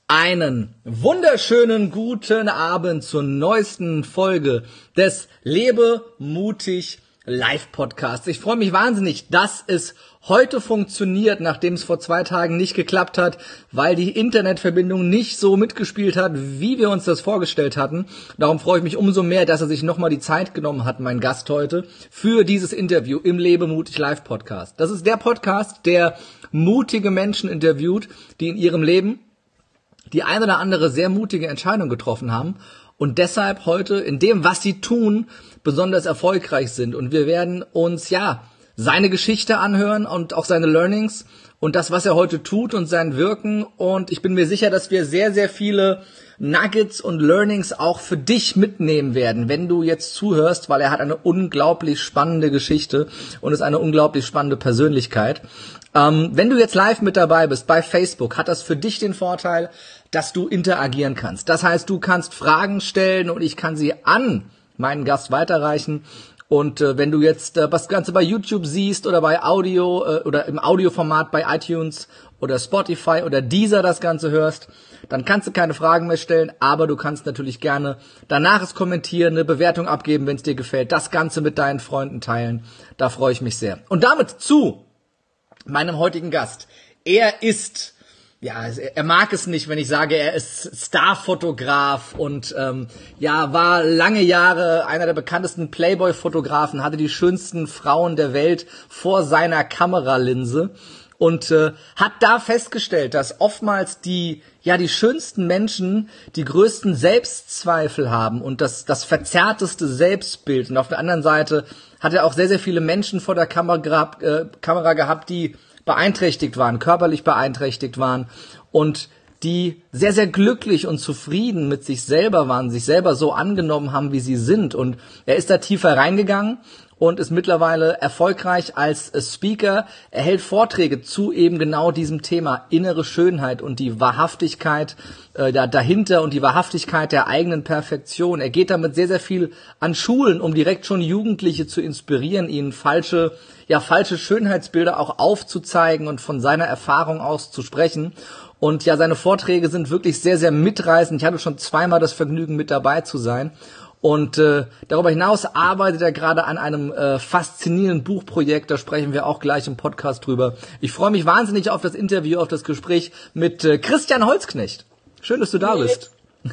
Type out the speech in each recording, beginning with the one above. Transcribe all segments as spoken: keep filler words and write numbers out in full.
Einen wunderschönen guten Abend zur neuesten Folge des Lebe mutig Live Podcasts. Ich freue mich wahnsinnig, dass es heute funktioniert, nachdem es vor zwei Tagen nicht geklappt hat, weil die Internetverbindung nicht so mitgespielt hat, wie wir uns das vorgestellt hatten. Darum freue ich mich umso mehr, dass er sich nochmal die Zeit genommen hat, mein Gast heute, für dieses Interview im Lebe mutig Live Podcast. Das ist der Podcast, der mutige Menschen interviewt, die in ihrem Leben die ein oder andere sehr mutige Entscheidung getroffen haben und deshalb heute in dem, was sie tun, besonders erfolgreich sind. Und wir werden uns, ja, seine Geschichte anhören und auch seine Learnings und das, was er heute tut und sein Wirken. Und ich bin mir sicher, dass wir sehr, sehr viele Nuggets und Learnings auch für dich mitnehmen werden, wenn du jetzt zuhörst, weil er hat eine unglaublich spannende Geschichte und ist eine unglaublich spannende Persönlichkeit. Ähm, wenn du jetzt live mit dabei bist bei Facebook, hat das für dich den Vorteil, dass du interagieren kannst. Das heißt, du kannst Fragen stellen und ich kann sie an meinen Gast weiterreichen. Und äh, wenn du jetzt äh, das Ganze bei YouTube siehst oder bei Audio äh, oder im Audioformat bei iTunes oder Spotify oder Deezer das Ganze hörst, dann kannst du keine Fragen mehr stellen, aber du kannst natürlich gerne danach es kommentieren, eine Bewertung abgeben, wenn es dir gefällt, das Ganze mit deinen Freunden teilen. Da freue ich mich sehr. Und damit zu meinem heutigen Gast. Er ist, ja, er mag es nicht, wenn ich sage, er ist Starfotograf und ähm, ja, war lange Jahre einer der bekanntesten Playboy-Fotografen, hatte die schönsten Frauen der Welt vor seiner Kameralinse und äh, hat da festgestellt, dass oftmals die ja die schönsten Menschen die größten Selbstzweifel haben und das das verzerrteste Selbstbild. Und auf der anderen Seite hat er auch sehr, sehr viele Menschen vor der Kamera gehabt, äh, Kamera gehabt, die beeinträchtigt waren, körperlich beeinträchtigt waren und die sehr, sehr glücklich und zufrieden mit sich selber waren, sich selber so angenommen haben, wie sie sind. Und er ist da tiefer reingegangen und ist mittlerweile erfolgreich als Speaker. Er hält Vorträge zu eben genau diesem Thema innere Schönheit und die Wahrhaftigkeit äh, da, dahinter und die Wahrhaftigkeit der eigenen Perfektion. Er geht damit sehr, sehr viel an Schulen, um direkt schon Jugendliche zu inspirieren, ihnen falsche, ja, falsche Schönheitsbilder auch aufzuzeigen und von seiner Erfahrung aus zu sprechen. Und ja, seine Vorträge sind wirklich sehr, sehr mitreißend. Ich hatte schon zweimal das Vergnügen, mit dabei zu sein. Und äh, darüber hinaus arbeitet er gerade an einem äh, faszinierenden Buchprojekt, da sprechen wir auch gleich im Podcast drüber. Ich freue mich wahnsinnig auf das Interview, auf das Gespräch mit äh, Christian Holzknecht. Schön, dass du da bist.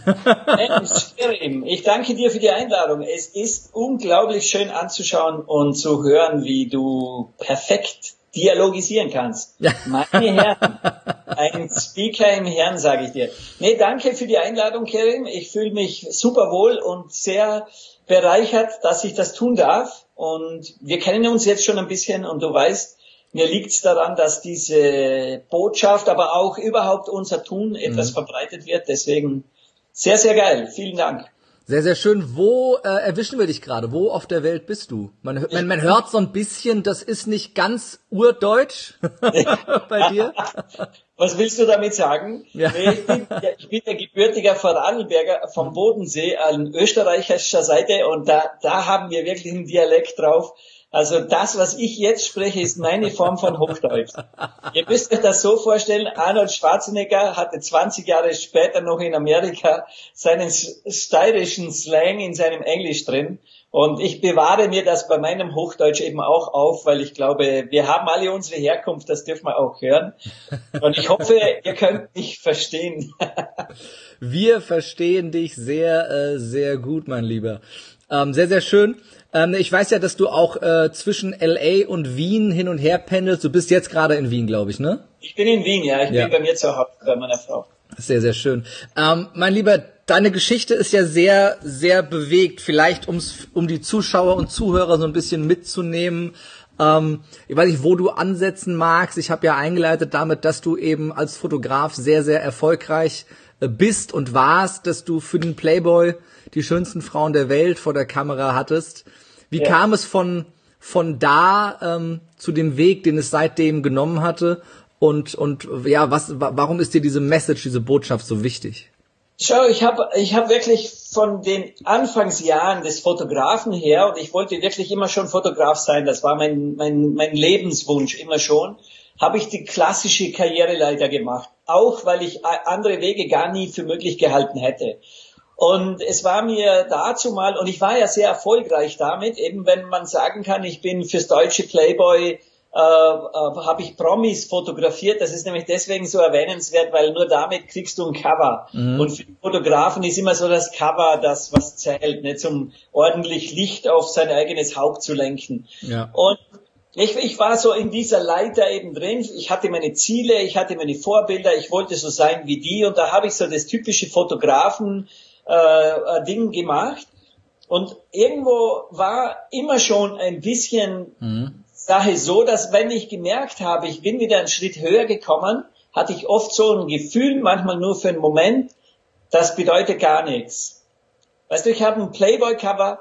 Ich danke dir für die Einladung. Es ist unglaublich schön anzuschauen und zu hören, wie du perfekt dialogisieren kannst. Ja. Meine Herren, ein Speaker im Herrn, sage ich dir. Nee, danke für die Einladung, Kerim. Ich fühle mich super wohl und sehr bereichert, dass ich das tun darf. Und wir kennen uns jetzt schon ein bisschen und du weißt, mir liegt es daran, dass diese Botschaft, aber auch überhaupt unser Tun etwas mhm. verbreitet wird. Deswegen sehr, sehr geil. Vielen Dank. Sehr, sehr schön. Wo äh, erwischen wir dich gerade? Wo auf der Welt bist du? Man, man, man hört so ein bisschen, das ist nicht ganz urdeutsch bei dir. Was willst du damit sagen? Ja. Nee, ich, bin, ich bin der gebürtiger Vorarlberger vom Bodensee an österreichischer Seite und da, da haben wir wirklich einen Dialekt drauf. Also das, was ich jetzt spreche, ist meine Form von Hochdeutsch. Ihr müsst euch das so vorstellen, Arnold Schwarzenegger hatte zwanzig Jahre später noch in Amerika seinen steirischen Slang in seinem Englisch drin. Und ich bewahre mir das bei meinem Hochdeutsch eben auch auf, weil ich glaube, wir haben alle unsere Herkunft, das dürfen wir auch hören. Und ich hoffe, ihr könnt mich verstehen. Wir verstehen dich sehr, äh, sehr gut, mein Lieber. Ähm, sehr, sehr schön. Ähm, ich weiß ja, dass du auch äh, zwischen L A und Wien hin und her pendelst. Du bist jetzt gerade in Wien, glaube ich, ne? Ich bin in Wien, ja. Ich ja. bin bei mir zu Hause, bei meiner Frau. Sehr, sehr schön. Ähm, mein Lieber, deine Geschichte ist ja sehr, sehr bewegt. Vielleicht, ums, um die Zuschauer und Zuhörer so ein bisschen mitzunehmen. Ähm, ich weiß nicht, wo du ansetzen magst. Ich habe ja eingeleitet damit, dass du eben als Fotograf sehr, sehr erfolgreich äh, bist und warst, dass du für den Playboy die schönsten Frauen der Welt vor der Kamera hattest. Wie ja. kam es von von da ähm, zu dem Weg, den es seitdem genommen hatte? Und und ja, was warum ist dir diese Message, diese Botschaft so wichtig? Schau, ich habe ich hab wirklich von den Anfangsjahren des Fotografen her, und ich wollte wirklich immer schon Fotograf sein, das war mein mein mein Lebenswunsch immer schon, habe ich die klassische Karriereleiter gemacht. auch weil ich andere Wege gar nie für möglich gehalten hätte. Und es war mir dazu mal, und ich war ja sehr erfolgreich damit, eben wenn man sagen kann, ich bin fürs deutsche Playboy, äh, äh, habe ich Promis fotografiert. Das ist nämlich deswegen so erwähnenswert, weil nur damit kriegst du ein Cover. Mhm. Und für Fotografen ist immer so das Cover das, was zählt, nicht um ordentlich Licht auf sein eigenes Haupt zu lenken. Ja. Und Ich, ich war so in dieser Leiter eben drin, ich hatte meine Ziele, ich hatte meine Vorbilder, ich wollte so sein wie die und da habe ich so das typische Fotografen äh, Ding gemacht und irgendwo war immer schon ein bisschen mhm. Sache so, dass wenn ich gemerkt habe, ich bin wieder einen Schritt höher gekommen, hatte ich oft so ein Gefühl, manchmal nur für einen Moment, das bedeutet gar nichts. Weißt du, ich habe ein Playboy-Cover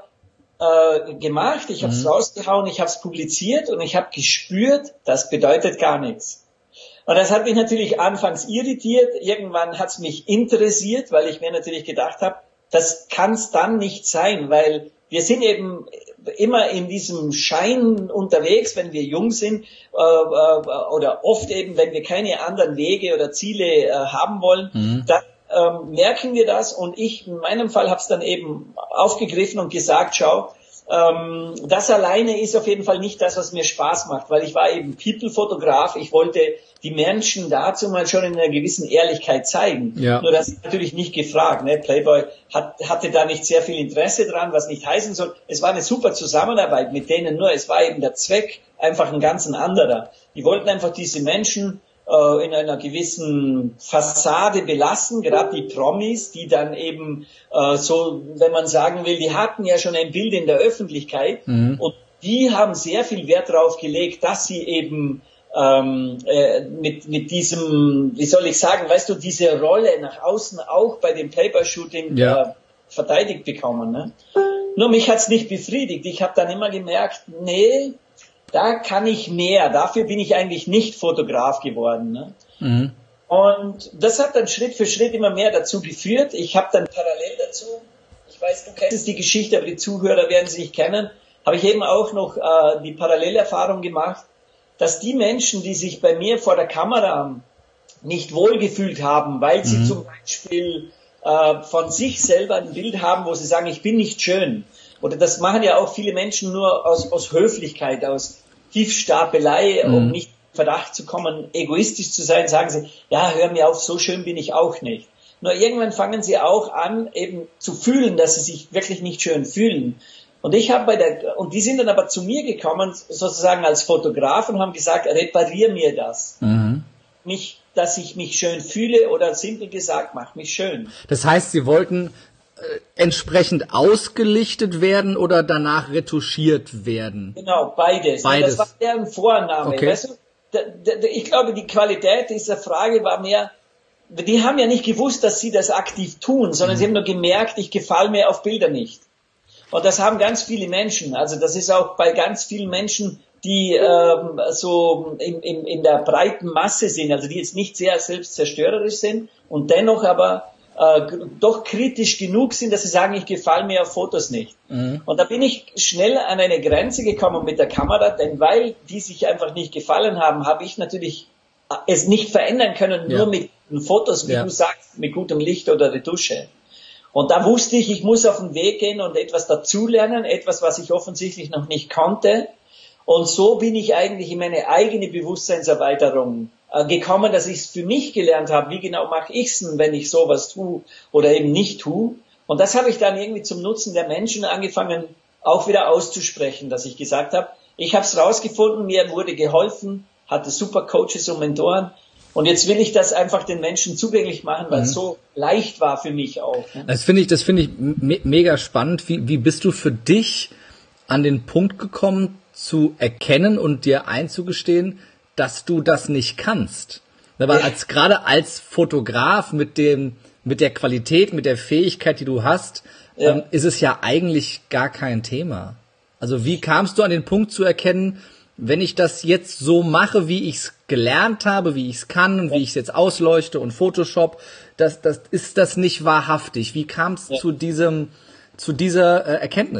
Äh, gemacht, ich habe es mhm. rausgehauen, ich habe es publiziert und ich habe gespürt, das bedeutet gar nichts. Und das hat mich natürlich anfangs irritiert, irgendwann hat es mich interessiert, weil ich mir natürlich gedacht habe, das kann es dann nicht sein, weil wir sind eben immer in diesem Schein unterwegs, wenn wir jung sind äh, äh, oder oft eben, wenn wir keine anderen Wege oder Ziele äh, haben wollen, mhm. dann Ähm, merken wir das und ich in meinem Fall habe es dann eben aufgegriffen und gesagt, schau, ähm, das alleine ist auf jeden Fall nicht das, was mir Spaß macht, weil ich war eben People-Fotograf, ich wollte die Menschen dazu mal schon in einer gewissen Ehrlichkeit zeigen. Ja. Nur das ist natürlich nicht gefragt, ne? Playboy hat, hatte da nicht sehr viel Interesse dran, was nicht heißen soll. Es war eine super Zusammenarbeit mit denen, nur es war eben der Zweck einfach ein ganz anderer. Die wollten einfach diese Menschen in einer gewissen Fassade belassen, gerade die Promis, die dann eben äh, so, wenn man sagen will, die hatten ja schon ein Bild in der Öffentlichkeit mhm. und die haben sehr viel Wert darauf gelegt, dass sie eben ähm, äh, mit mit diesem, wie soll ich sagen, weißt du, diese Rolle nach außen auch bei dem Playboy-Shooting ja. äh, verteidigt bekommen. Ne? Nur mich hat's nicht befriedigt. Ich habe dann immer gemerkt, nee, da kann ich mehr. Dafür bin ich eigentlich nicht Fotograf geworden. Ne? Mhm. Und das hat dann Schritt für Schritt immer mehr dazu geführt. Ich habe dann parallel dazu, ich weiß, du kennst die Geschichte, aber die Zuhörer werden sie nicht kennen, habe ich eben auch noch äh, die Parallelerfahrung gemacht, dass die Menschen, die sich bei mir vor der Kamera nicht wohlgefühlt haben, weil sie mhm. zum Beispiel äh, von sich selber ein Bild haben, wo sie sagen, ich bin nicht schön. Oder das machen ja auch viele Menschen nur aus, aus Höflichkeit, aus Tiefstapelei, mhm. um nicht in Verdacht zu kommen, egoistisch zu sein, sagen sie, ja, hör mir auf, so schön bin ich auch nicht. Nur irgendwann fangen sie auch an, eben zu fühlen, dass sie sich wirklich nicht schön fühlen. Und ich habe bei der, und die sind dann aber zu mir gekommen, sozusagen als Fotograf und haben gesagt, reparier mir das. Mhm. Nicht, dass ich mich schön fühle oder simpel gesagt, mach mich schön. Das heißt, sie wollten entsprechend ausgelichtet werden oder danach retuschiert werden? Genau, beides. beides. Das war deren Vorname. Okay. Weißt du, ich glaube, die Qualität dieser Frage war mehr, die haben ja nicht gewusst, dass sie das aktiv tun, sondern mhm. sie haben nur gemerkt, ich gefalle mir auf Bilder nicht. Und das haben ganz viele Menschen. Also das ist auch bei ganz vielen Menschen, die ähm, so in, in, in der breiten Masse sind, also die jetzt nicht sehr selbstzerstörerisch sind und dennoch aber Äh, doch kritisch genug sind, dass sie sagen, ich gefalle mir auf Fotos nicht. Mhm. Und da bin ich schnell an eine Grenze gekommen mit der Kamera, denn weil die sich einfach nicht gefallen haben, habe ich natürlich es nicht verändern können, ja. nur mit Fotos, wie ja. du sagst, mit gutem Licht oder Retusche. Und da wusste ich, ich muss auf den Weg gehen und etwas dazulernen, etwas, was ich offensichtlich noch nicht konnte. Und so bin ich eigentlich in meine eigene Bewusstseinserweiterung gekommen, dass ich es für mich gelernt habe, wie genau mache ich es denn, wenn ich sowas tue oder eben nicht tue. Und das habe ich dann irgendwie zum Nutzen der Menschen angefangen, auch wieder auszusprechen, dass ich gesagt habe, ich habe es rausgefunden, mir wurde geholfen, hatte super Coaches und Mentoren und jetzt will ich das einfach den Menschen zugänglich machen, weil es mhm. so leicht war für mich auch. Ne? Das finde ich, das finde ich me- mega spannend. Wie, wie bist du für dich an den Punkt gekommen, zu erkennen und dir einzugestehen, dass du das nicht kannst? Weil als, gerade als Fotograf mit dem, mit der Qualität, mit der Fähigkeit, die du hast, ja. ähm, ist es ja eigentlich gar kein Thema. Also wie kamst du an den Punkt zu erkennen, wenn ich das jetzt so mache, wie ich es gelernt habe, wie ich es kann und ja. wie ich es jetzt ausleuchte und Photoshop, das, das ist das nicht wahrhaftig. Wie kam es ja. zu diesem, zu dieser äh, Erkenntnis?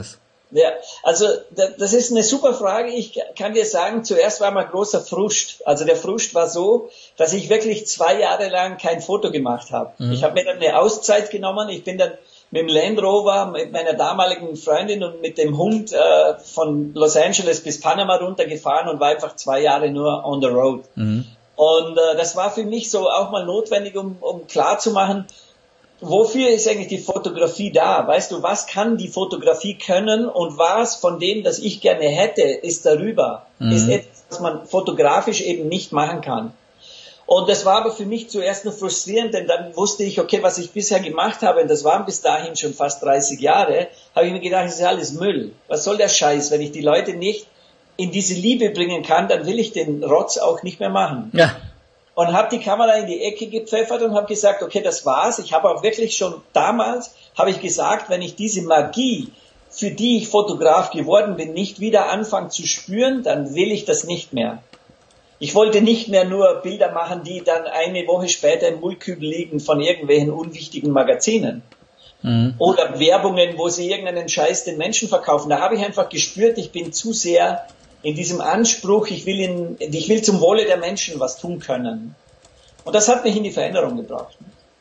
Ja, also das ist eine super Frage. Ich kann dir sagen, zuerst war mal großer Frust. Also der Frust war so, dass ich wirklich zwei Jahre lang kein Foto gemacht habe. Mhm. Ich habe mir dann eine Auszeit genommen. Ich bin dann mit dem Land Rover, mit meiner damaligen Freundin und mit dem Hund äh, von Los Angeles bis Panama runtergefahren und war einfach zwei Jahre nur on the road. Mhm. Und äh, das war für mich so auch mal notwendig, um, um klarzumachen, wofür ist eigentlich die Fotografie da? Weißt du, was kann die Fotografie können und was von dem, das ich gerne hätte, ist darüber, mhm. ist etwas, was man fotografisch eben nicht machen kann. Und das war aber für mich zuerst nur frustrierend, denn dann wusste ich, okay, was ich bisher gemacht habe, und das waren bis dahin schon fast dreißig Jahre, habe ich mir gedacht, das ist alles Müll. Was soll der Scheiß? Wenn ich die Leute nicht in diese Liebe bringen kann, dann will ich den Rotz auch nicht mehr machen. Ja. Und habe die Kamera in die Ecke gepfeffert und habe gesagt, okay, das war's. Ich habe auch wirklich schon damals, habe ich gesagt, wenn ich diese Magie, für die ich Fotograf geworden bin, nicht wieder anfange zu spüren, dann will ich das nicht mehr. Ich wollte nicht mehr nur Bilder machen, die dann eine Woche später im Müllkübel liegen von irgendwelchen unwichtigen Magazinen. Mhm. Oder Werbungen, wo sie irgendeinen Scheiß den Menschen verkaufen. Da habe ich einfach gespürt, ich bin zu sehr in diesem Anspruch, ich will, in, ich will zum Wohle der Menschen was tun können. Und das hat mich in die Veränderung gebracht.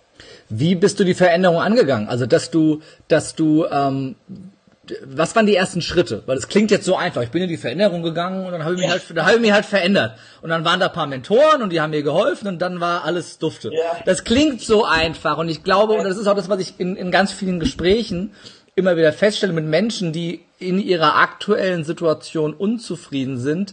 Wie bist du die Veränderung angegangen? Also, dass du, dass du, ähm, was waren die ersten Schritte? Weil es klingt jetzt so einfach. Ich bin in die Veränderung gegangen und dann habe ich, ja. mich, halt, dann habe ich mich halt verändert. Und dann waren da ein paar Mentoren und die haben mir geholfen und dann war alles dufte. Ja. Das klingt so einfach und ich glaube, und das ist auch das, was ich in, in ganz vielen Gesprächen immer wieder feststelle mit Menschen, die in ihrer aktuellen Situation unzufrieden sind.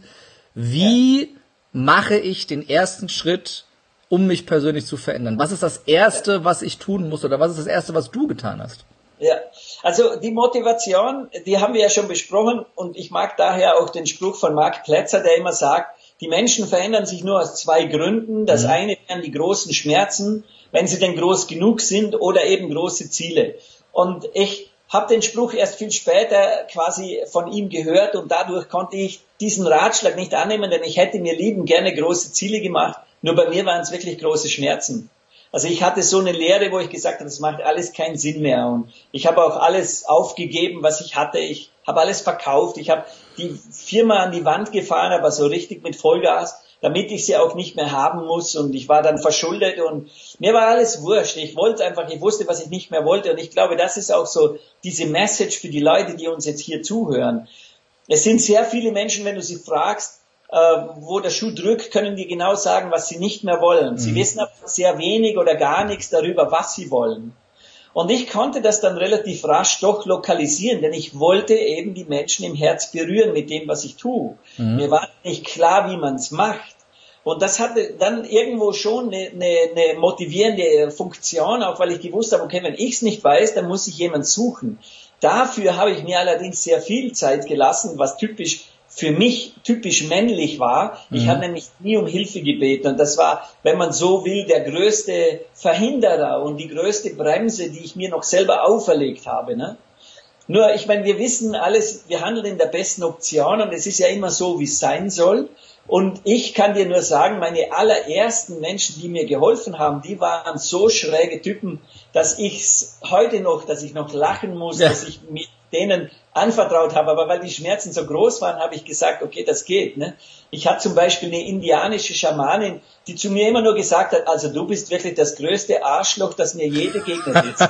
Wie ja. mache ich den ersten Schritt, um mich persönlich zu verändern? Was ist das Erste, was ich tun muss oder was ist das Erste, was du getan hast? Ja, also die Motivation, die haben wir ja schon besprochen und ich mag daher auch den Spruch von Mark Plätzer, der immer sagt, die Menschen verändern sich nur aus zwei Gründen. Das mhm. eine wären die großen Schmerzen, wenn sie denn groß genug sind, oder eben große Ziele. Und ich habe den Spruch erst viel später quasi von ihm gehört und dadurch konnte ich diesen Ratschlag nicht annehmen, denn ich hätte mir lieben gerne große Ziele gemacht, nur bei mir waren es wirklich große Schmerzen. Also ich hatte so eine Lehre, wo ich gesagt habe, das macht alles keinen Sinn mehr. Und ich habe auch alles aufgegeben, was ich hatte. Ich habe alles verkauft. Ich habe die Firma an die Wand gefahren, aber so richtig mit Vollgas, damit ich sie auch nicht mehr haben muss. Und ich war dann verschuldet und mir war alles wurscht. Ich wollte einfach, ich wusste, was ich nicht mehr wollte. Und ich glaube, das ist auch so diese Message für die Leute, die uns jetzt hier zuhören. Es sind sehr viele Menschen, wenn du sie fragst, Uh, wo der Schuh drückt, können die genau sagen, was sie nicht mehr wollen. Sie mhm. wissen aber sehr wenig oder gar nichts darüber, was sie wollen. Und ich konnte das dann relativ rasch doch lokalisieren, denn ich wollte eben die Menschen im Herz berühren mit dem, was ich tue. Mhm. Mir war nicht klar, wie man es macht. Und das hatte dann irgendwo schon eine, eine, eine motivierende Funktion, auch weil ich gewusst habe, okay, wenn ich es nicht weiß, dann muss ich jemanden suchen. Dafür habe ich mir allerdings sehr viel Zeit gelassen, was typisch für mich typisch männlich war. Ich mhm. habe nämlich nie um Hilfe gebeten. Und das war, wenn man so will, der größte Verhinderer und die größte Bremse, die ich mir noch selber auferlegt habe. Ne? Nur, ich meine, wir wissen alles, wir handeln in der besten Option und es ist ja immer so, wie es sein soll. Und ich kann dir nur sagen, meine allerersten Menschen, die mir geholfen haben, die waren so schräge Typen, dass ich's heute noch, dass ich noch lachen muss, ja. dass ich mit denen anvertraut habe. Aber weil die Schmerzen so groß waren, habe ich gesagt, okay, das geht. Ne? Ich hatte zum Beispiel eine indianische Schamanin, die zu mir immer nur gesagt hat, also du bist wirklich das größte Arschloch, das mir je begegnet ist.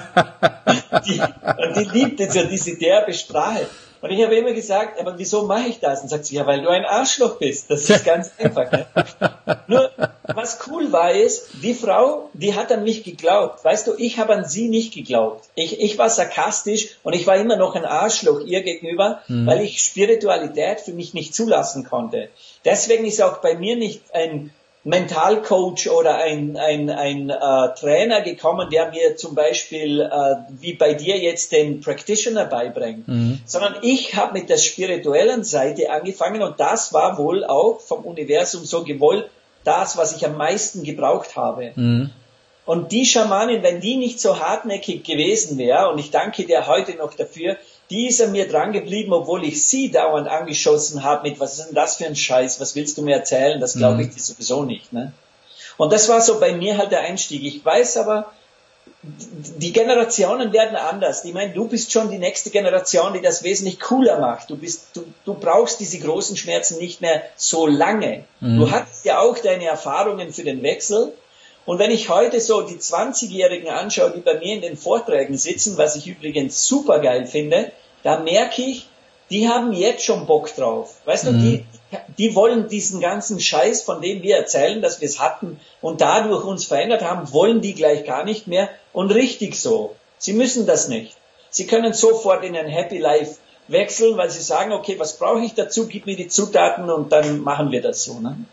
die, und die liebte so diese derbe Sprache. Und ich habe immer gesagt, aber wieso mache ich das? Und sagt sie, ja, weil du ein Arschloch bist. Das ist ganz einfach. Ne? Nur, was cool war, ist, die Frau, die hat an mich geglaubt. Weißt du, ich habe an sie nicht geglaubt. Ich, ich war sarkastisch und ich war immer noch ein Arschloch ihr gegenüber, mhm. weil ich Spiritualität für mich nicht zulassen konnte. Deswegen ist auch bei mir nicht ein Mentalcoach oder ein, ein, ein äh, Trainer gekommen, der mir zum Beispiel, äh, wie bei dir jetzt, den Practitioner beibringt, mhm. sondern ich habe mit der spirituellen Seite angefangen und das war wohl auch vom Universum so gewollt, das, was ich am meisten gebraucht habe. Mhm. Und die Schamanin, wenn die nicht so hartnäckig gewesen wäre, und ich danke dir heute noch dafür, die ist an mir dran geblieben, obwohl ich sie dauernd angeschossen habe mit, was ist denn das für ein Scheiß, was willst du mir erzählen, das glaube ich dir sowieso nicht. Ne? Und das war so bei mir halt der Einstieg. Ich weiß aber, die Generationen werden anders. Ich meine, du bist schon die nächste Generation, die das wesentlich cooler macht. Du bist, du, du brauchst diese großen Schmerzen nicht mehr so lange. Mhm. Du hattest ja auch deine Erfahrungen für den Wechsel. Und wenn ich heute so die zwanzigjährigen anschaue, die bei mir in den Vorträgen sitzen, was ich übrigens super geil finde, da merke ich, die haben jetzt schon Bock drauf. Weißt mhm. du, die, die wollen diesen ganzen Scheiß, von dem wir erzählen, dass wir es hatten und dadurch uns verändert haben, wollen die gleich gar nicht mehr. Und richtig so. Sie müssen das nicht. Sie können sofort in ein Happy Life wechseln, weil sie sagen, okay, was brauche ich dazu? Gib mir die Zutaten und dann machen wir das so. Ne?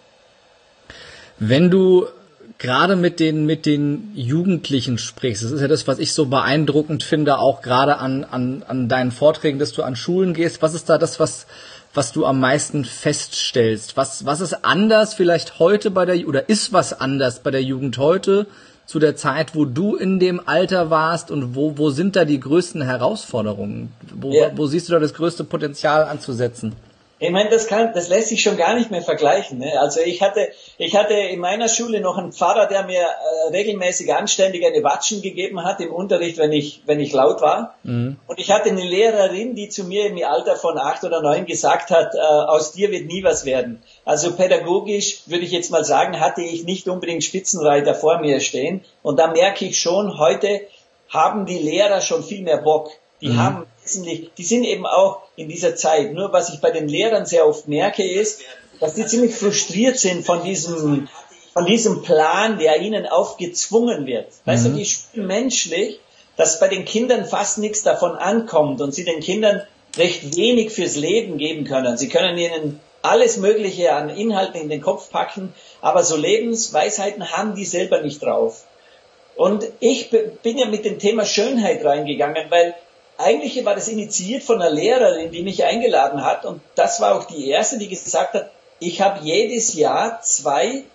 Wenn du gerade mit den mit den Jugendlichen sprichst, das ist ja das, was ich so beeindruckend finde, auch gerade an an an deinen Vorträgen, dass du an Schulen gehst. Was ist da das, was was du am meisten feststellst? Was was ist anders vielleicht heute bei der oder ist was anders bei der Jugend heute zu der Zeit, wo du in dem Alter warst, und wo wo sind da die größten Herausforderungen? Wo ja. wo siehst du da das größte Potenzial anzusetzen? Ich meine, das kann, das lässt sich schon gar nicht mehr vergleichen. Ne? Also ich hatte, ich hatte in meiner Schule noch einen Pfarrer, der mir äh, regelmäßig anständig eine Watschen gegeben hat im Unterricht, wenn ich, wenn ich laut war. Mhm. Und ich hatte eine Lehrerin, die zu mir im Alter von acht oder neun gesagt hat, äh, aus dir wird nie was werden. Also pädagogisch würde ich jetzt mal sagen, hatte ich nicht unbedingt Spitzenreiter vor mir stehen. Und da merke ich schon, heute haben die Lehrer schon viel mehr Bock. Die mhm. haben wesentlich, die sind eben auch in dieser Zeit. Nur was ich bei den Lehrern sehr oft merke, ist, dass die ziemlich frustriert sind von diesem, von diesem Plan, der ihnen aufgezwungen wird. Mhm. Weißt du, die spüren menschlich, dass bei den Kindern fast nichts davon ankommt und sie den Kindern recht wenig fürs Leben geben können. Sie können ihnen alles Mögliche an Inhalten in den Kopf packen, aber so Lebensweisheiten haben die selber nicht drauf. Und ich bin ja mit dem Thema Schönheit reingegangen, weil eigentlich war das initiiert von einer Lehrerin, die mich eingeladen hat, und das war auch die erste, die gesagt hat, ich habe jedes Jahr zwei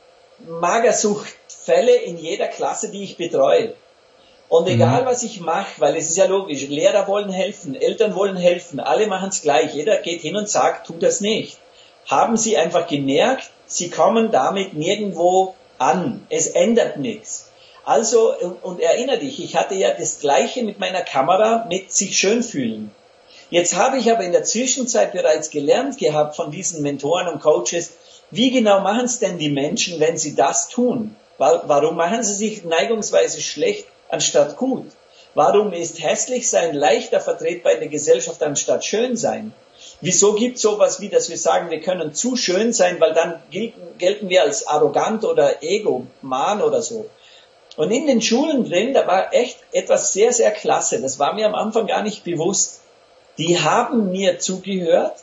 Magersuchtfälle in jeder Klasse, die ich betreue. Und egal, was ich mache, weil es ist ja logisch, Lehrer wollen helfen, Eltern wollen helfen, alle machen es gleich, jeder geht hin und sagt, tu das nicht. Haben sie einfach gemerkt, sie kommen damit nirgendwo an, es ändert nichts. Also, und erinnere dich, ich hatte ja das Gleiche mit meiner Kamera, mit sich schön fühlen. Jetzt habe ich aber in der Zwischenzeit bereits gelernt gehabt von diesen Mentoren und Coaches, wie genau machen es denn die Menschen, wenn sie das tun? Warum machen sie sich neigungsweise schlecht anstatt gut? Warum ist hässlich sein leichter vertretbar in der Gesellschaft anstatt schön sein? Wieso gibt es sowas wie, dass wir sagen, wir können zu schön sein, weil dann gelten, gelten wir als arrogant oder egoman oder so? Und in den Schulen drin, da war echt etwas sehr, sehr klasse. Das war mir am Anfang gar nicht bewusst. Die haben mir zugehört,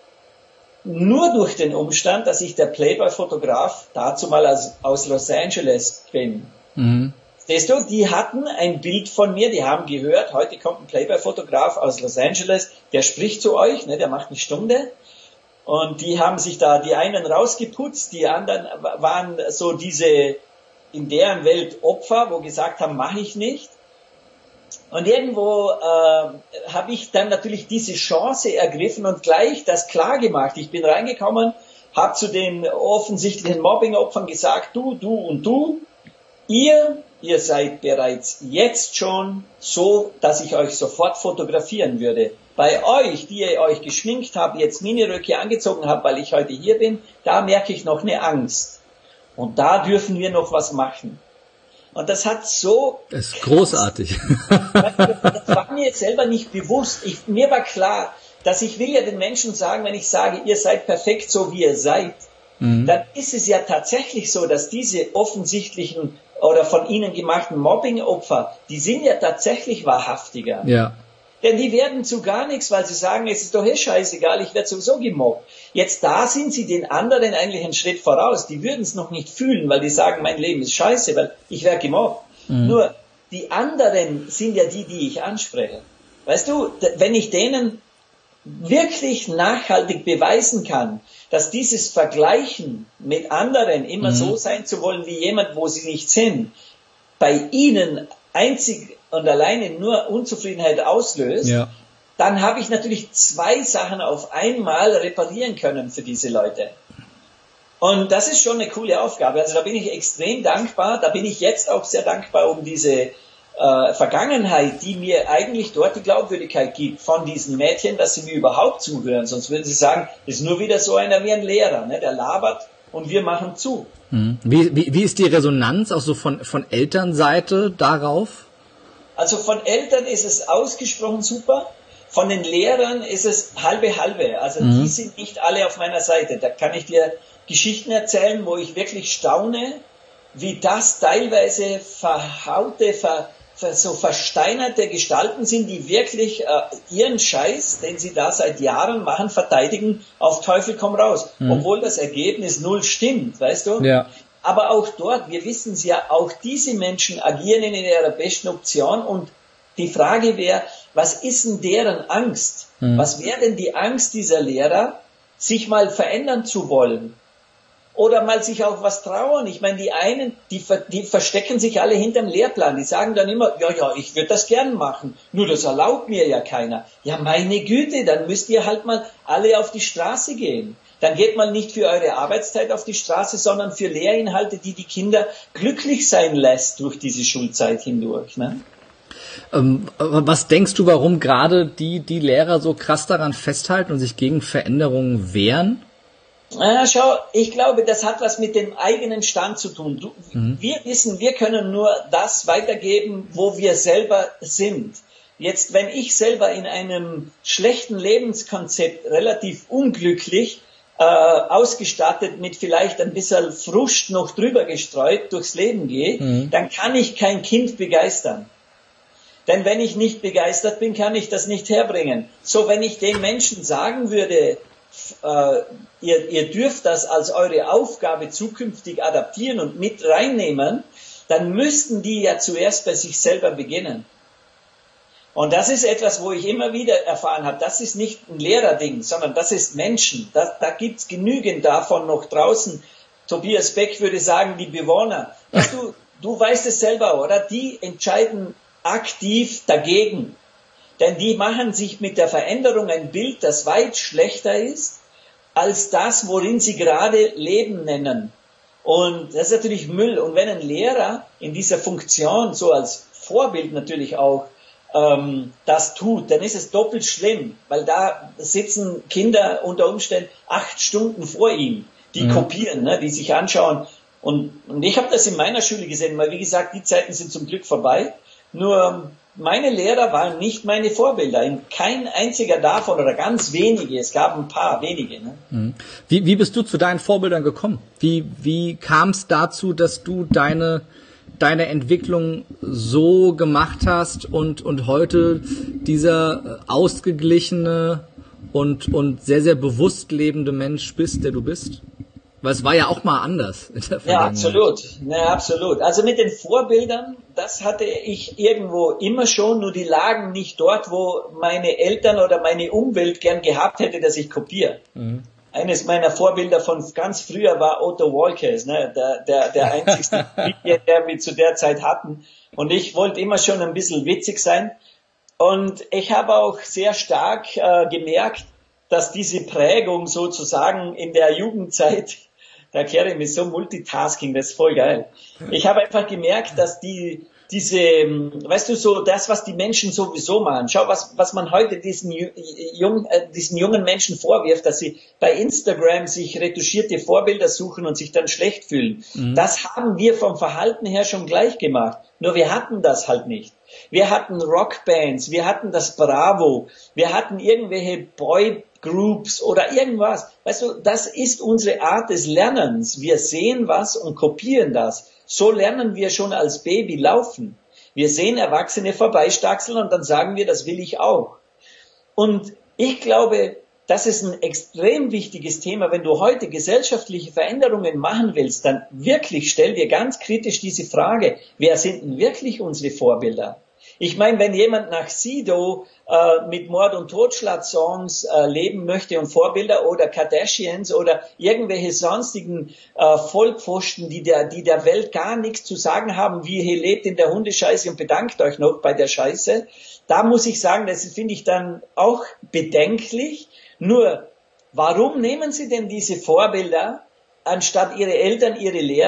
nur durch den Umstand, dass ich der Playboy-Fotograf dazu mal aus, aus Los Angeles bin. Mhm. Siehst du, die hatten ein Bild von mir, die haben gehört, heute kommt ein Playboy-Fotograf aus Los Angeles, der spricht zu euch, ne, der macht eine Stunde. Und die haben sich da, die einen rausgeputzt, die anderen waren so diese in deren Welt Opfer, wo gesagt haben, mache ich nicht. Und irgendwo äh, habe ich dann natürlich diese Chance ergriffen und gleich das klar gemacht. Ich bin reingekommen, habe zu den offensichtlichen Mobbing-Opfern gesagt, du, du und du, ihr, ihr seid bereits jetzt schon so, dass ich euch sofort fotografieren würde. Bei euch, die ihr euch geschminkt habt, jetzt Miniröcke angezogen habt, weil ich heute hier bin, da merke ich noch eine Angst. Und da dürfen wir noch was machen. Und das hat so... Das ist großartig. Das war mir jetzt selber nicht bewusst. Ich, mir war klar, dass ich will ja den Menschen sagen, wenn ich sage, ihr seid perfekt so, wie ihr seid, mhm. dann ist es ja tatsächlich so, dass diese offensichtlichen oder von ihnen gemachten Mobbing-Opfer, die sind ja tatsächlich wahrhaftiger. Ja. Denn die werden zu gar nichts, weil sie sagen, es ist doch eh scheißegal, ich werde sowieso gemobbt. Jetzt da sind sie den anderen eigentlich einen Schritt voraus. Die würden es noch nicht fühlen, weil die sagen, mein Leben ist scheiße, weil ich werde gemobbt. Mhm. Nur die anderen sind ja die, die ich anspreche. Weißt du, wenn ich denen wirklich nachhaltig beweisen kann, dass dieses Vergleichen mit anderen, immer mhm. so sein zu wollen wie jemand, wo sie nicht sind, bei ihnen einzig und alleine nur Unzufriedenheit auslöst, ja. dann habe ich natürlich zwei Sachen auf einmal reparieren können für diese Leute. Und das ist schon eine coole Aufgabe. Also da bin ich extrem dankbar. Da bin ich jetzt auch sehr dankbar um diese äh, Vergangenheit, die mir eigentlich dort die Glaubwürdigkeit gibt von diesen Mädchen, dass sie mir überhaupt zuhören. Sonst würden sie sagen, das ist nur wieder so einer wie ein Lehrer, ne? Der labert und wir machen zu. Wie, wie, wie ist die Resonanz auch so von, von Elternseite darauf? Also von Eltern ist es ausgesprochen super. Von den Lehrern ist es halbe halbe. Also mhm. die sind nicht alle auf meiner Seite. Da kann ich dir Geschichten erzählen, wo ich wirklich staune, wie das teilweise verhaute, ver, ver, so versteinerte Gestalten sind, die wirklich äh, ihren Scheiß, den sie da seit Jahren machen, verteidigen, auf Teufel komm raus. Mhm. Obwohl das Ergebnis null stimmt, weißt du? Ja. Aber auch dort, wir wissen es ja, auch diese Menschen agieren in ihrer besten Option und die Frage wäre, was ist denn deren Angst? Mhm. Was wäre denn die Angst dieser Lehrer, sich mal verändern zu wollen? Oder mal sich auch was trauen? Ich meine, die einen, die, die verstecken sich alle hinterm Lehrplan. Die sagen dann immer, ja, ja, ich würde das gern machen. Nur das erlaubt mir ja keiner. Ja, meine Güte, dann müsst ihr halt mal alle auf die Straße gehen. Dann geht mal nicht für eure Arbeitszeit auf die Straße, sondern für Lehrinhalte, die die Kinder glücklich sein lässt durch diese Schulzeit hindurch, ne? Ähm, was denkst du, warum gerade die, die Lehrer so krass daran festhalten und sich gegen Veränderungen wehren? Na, schau, ich glaube, das hat was mit dem eigenen Stand zu tun. Du, mhm. Wir wissen, wir können nur das weitergeben, wo wir selber sind. Jetzt, wenn ich selber in einem schlechten Lebenskonzept relativ unglücklich äh, ausgestattet mit vielleicht ein bisschen Frust noch drüber gestreut durchs Leben gehe, mhm. dann kann ich kein Kind begeistern. Denn wenn ich nicht begeistert bin, kann ich das nicht herbringen. So, wenn ich den Menschen sagen würde, äh, ihr, ihr dürft das als eure Aufgabe zukünftig adaptieren und mit reinnehmen, dann müssten die ja zuerst bei sich selber beginnen. Und das ist etwas, wo ich immer wieder erfahren habe, das ist nicht ein Lehrerding, sondern das ist Menschen. Da, da gibt's genügend davon noch draußen. Tobias Beck würde sagen, die Bewohner. Weißt du, du weißt es selber, oder? Die entscheiden aktiv dagegen. Denn die machen sich mit der Veränderung ein Bild, das weit schlechter ist, als das, worin sie gerade Leben nennen. Und das ist natürlich Müll. Und wenn ein Lehrer in dieser Funktion, so als Vorbild natürlich auch, ähm, das tut, dann ist es doppelt schlimm, weil da sitzen Kinder unter Umständen acht Stunden vor ihm, die mhm. kopieren, ne, die sich anschauen. Und, und ich habe das in meiner Schule gesehen, weil wie gesagt, die Zeiten sind zum Glück vorbei. Nur meine Lehrer waren nicht meine Vorbilder. Kein einziger davon oder ganz wenige. Es gab ein paar wenige. Ne? Wie, wie bist du zu deinen Vorbildern gekommen? Wie, wie kam es dazu, dass du deine, deine Entwicklung so gemacht hast und, und heute dieser ausgeglichene und, und sehr, sehr bewusst lebende Mensch bist, der du bist? Weil es war ja auch mal anders in der Vergangenheit. Ja, absolut. Ja, absolut. Also mit den Vorbildern, das hatte ich irgendwo immer schon, nur die lagen nicht dort, wo meine Eltern oder meine Umwelt gern gehabt hätte, dass ich kopiere. Mhm. Eines meiner Vorbilder von ganz früher war Otto Walkes, ne, der, der, der einzigste Comedian, der wir zu der Zeit hatten. Und ich wollte immer schon ein bisschen witzig sein. Und ich habe auch sehr stark äh, gemerkt, dass diese Prägung sozusagen in der Jugendzeit, der Kerem ist so Multitasking, das ist voll geil. Ich habe einfach gemerkt, dass die, diese, weißt du, so das, was die Menschen sowieso machen. Schau, was, was man heute diesen, jung, äh, diesen jungen Menschen vorwirft, dass sie bei Instagram sich retuschierte Vorbilder suchen und sich dann schlecht fühlen. Mhm. Das haben wir vom Verhalten her schon gleich gemacht. Nur wir hatten das halt nicht. Wir hatten Rockbands, wir hatten das Bravo, wir hatten irgendwelche Boygroups oder irgendwas. Weißt du, das ist unsere Art des Lernens. Wir sehen was und kopieren das. So lernen wir schon als Baby laufen. Wir sehen Erwachsene vorbeistachseln und dann sagen wir, das will ich auch. Und ich glaube, das ist ein extrem wichtiges Thema. Wenn du heute gesellschaftliche Veränderungen machen willst, dann wirklich stell dir ganz kritisch diese Frage, wer sind denn wirklich unsere Vorbilder? Ich meine, wenn jemand nach Sido äh, mit Mord- und Totschlag-Songs äh, leben möchte und Vorbilder oder Kardashians oder irgendwelche sonstigen äh, Vollpfosten, die der, die der Welt gar nichts zu sagen haben, wie ihr lebt in der Hundescheiße und bedankt euch noch bei der Scheiße, da muss ich sagen, das finde ich dann auch bedenklich. Nur, warum nehmen Sie denn diese Vorbilder, anstatt Ihre Eltern, Ihre Lehrer,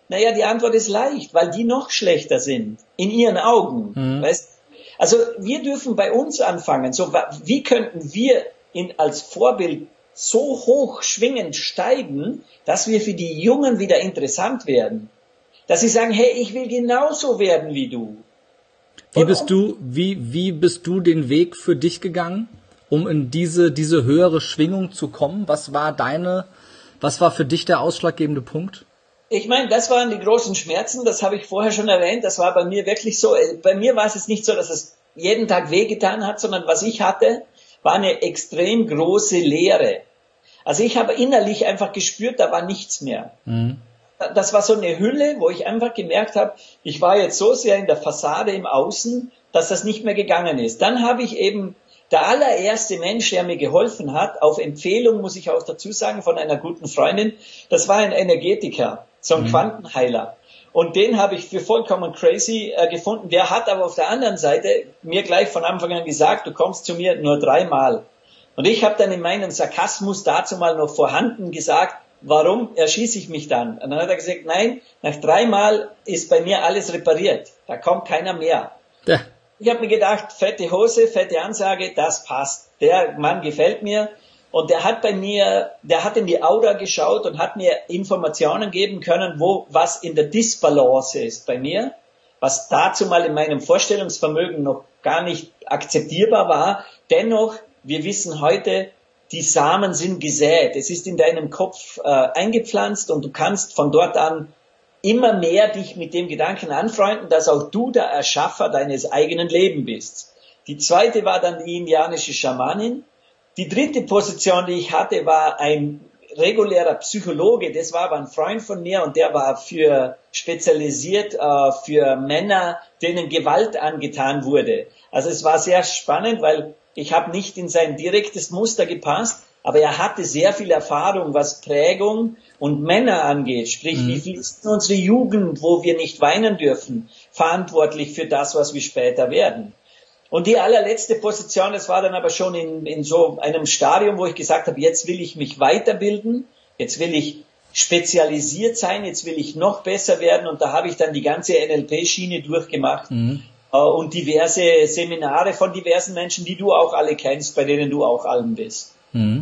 Naja, die Antwort ist leicht, weil die noch schlechter sind, in ihren Augen. Mhm. Weißt? Also wir dürfen bei uns anfangen. So, wie könnten wir in, als Vorbild so hoch schwingend steigen, dass wir für die Jungen wieder interessant werden? Dass sie sagen, hey, ich will genauso werden wie du. Wie bist du, wie, wie bist du den Weg für dich gegangen, um in diese, diese höhere Schwingung zu kommen? Was war deine, was war für dich der ausschlaggebende Punkt? Ich meine, das waren die großen Schmerzen, das habe ich vorher schon erwähnt, das war bei mir wirklich so. Bei mir war es jetzt nicht so, dass es jeden Tag wehgetan hat, sondern was ich hatte, war eine extrem große Leere. Also ich habe innerlich einfach gespürt, da war nichts mehr. Mhm. Das war so eine Hülle, wo ich einfach gemerkt habe, ich war jetzt so sehr in der Fassade im Außen, dass das nicht mehr gegangen ist. Dann habe ich eben der allererste Mensch, der mir geholfen hat, auf Empfehlung, muss ich auch dazu sagen, von einer guten Freundin, das war ein Energetiker, so ein mhm. Quantenheiler. Und den habe ich für vollkommen crazy äh, gefunden. Der hat aber auf der anderen Seite mir gleich von Anfang an gesagt, du kommst zu mir nur dreimal. Und ich habe dann in meinem Sarkasmus dazu mal noch vorhanden gesagt, warum erschieße ich mich dann? Und dann hat er gesagt, nein, nach dreimal ist bei mir alles repariert. Da kommt keiner mehr. Ja. Ich habe mir gedacht, fette Hose, fette Ansage, das passt. Der Mann gefällt mir. Und der hat bei mir, der hat in die Aura geschaut und hat mir Informationen geben können, wo was in der Disbalance ist bei mir, was dazu mal in meinem Vorstellungsvermögen noch gar nicht akzeptierbar war. Dennoch, wir wissen heute, die Samen sind gesät. Es ist in deinem Kopf äh, eingepflanzt und du kannst von dort an immer mehr dich mit dem Gedanken anfreunden, dass auch du der Erschaffer deines eigenen Lebens bist. Die zweite war dann die indianische Schamanin. Die dritte Position, die ich hatte, war ein regulärer Psychologe. Das war aber ein Freund von mir und der war für spezialisiert äh, für Männer, denen Gewalt angetan wurde. Also es war sehr spannend, weil ich habe nicht in sein direktes Muster gepasst, aber er hatte sehr viel Erfahrung, was Prägung und Männer angeht. Sprich, mhm. wie viel ist unsere Jugend, wo wir nicht weinen dürfen, verantwortlich für das, was wir später werden. Und die allerletzte Position, das war dann aber schon in, in so einem Stadium, wo ich gesagt habe, jetzt will ich mich weiterbilden, jetzt will ich spezialisiert sein, jetzt will ich noch besser werden und da habe ich dann die ganze N L P-Schiene durchgemacht mhm. äh, und diverse Seminare von diversen Menschen, die du auch alle kennst, bei denen du auch allen bist. Mhm.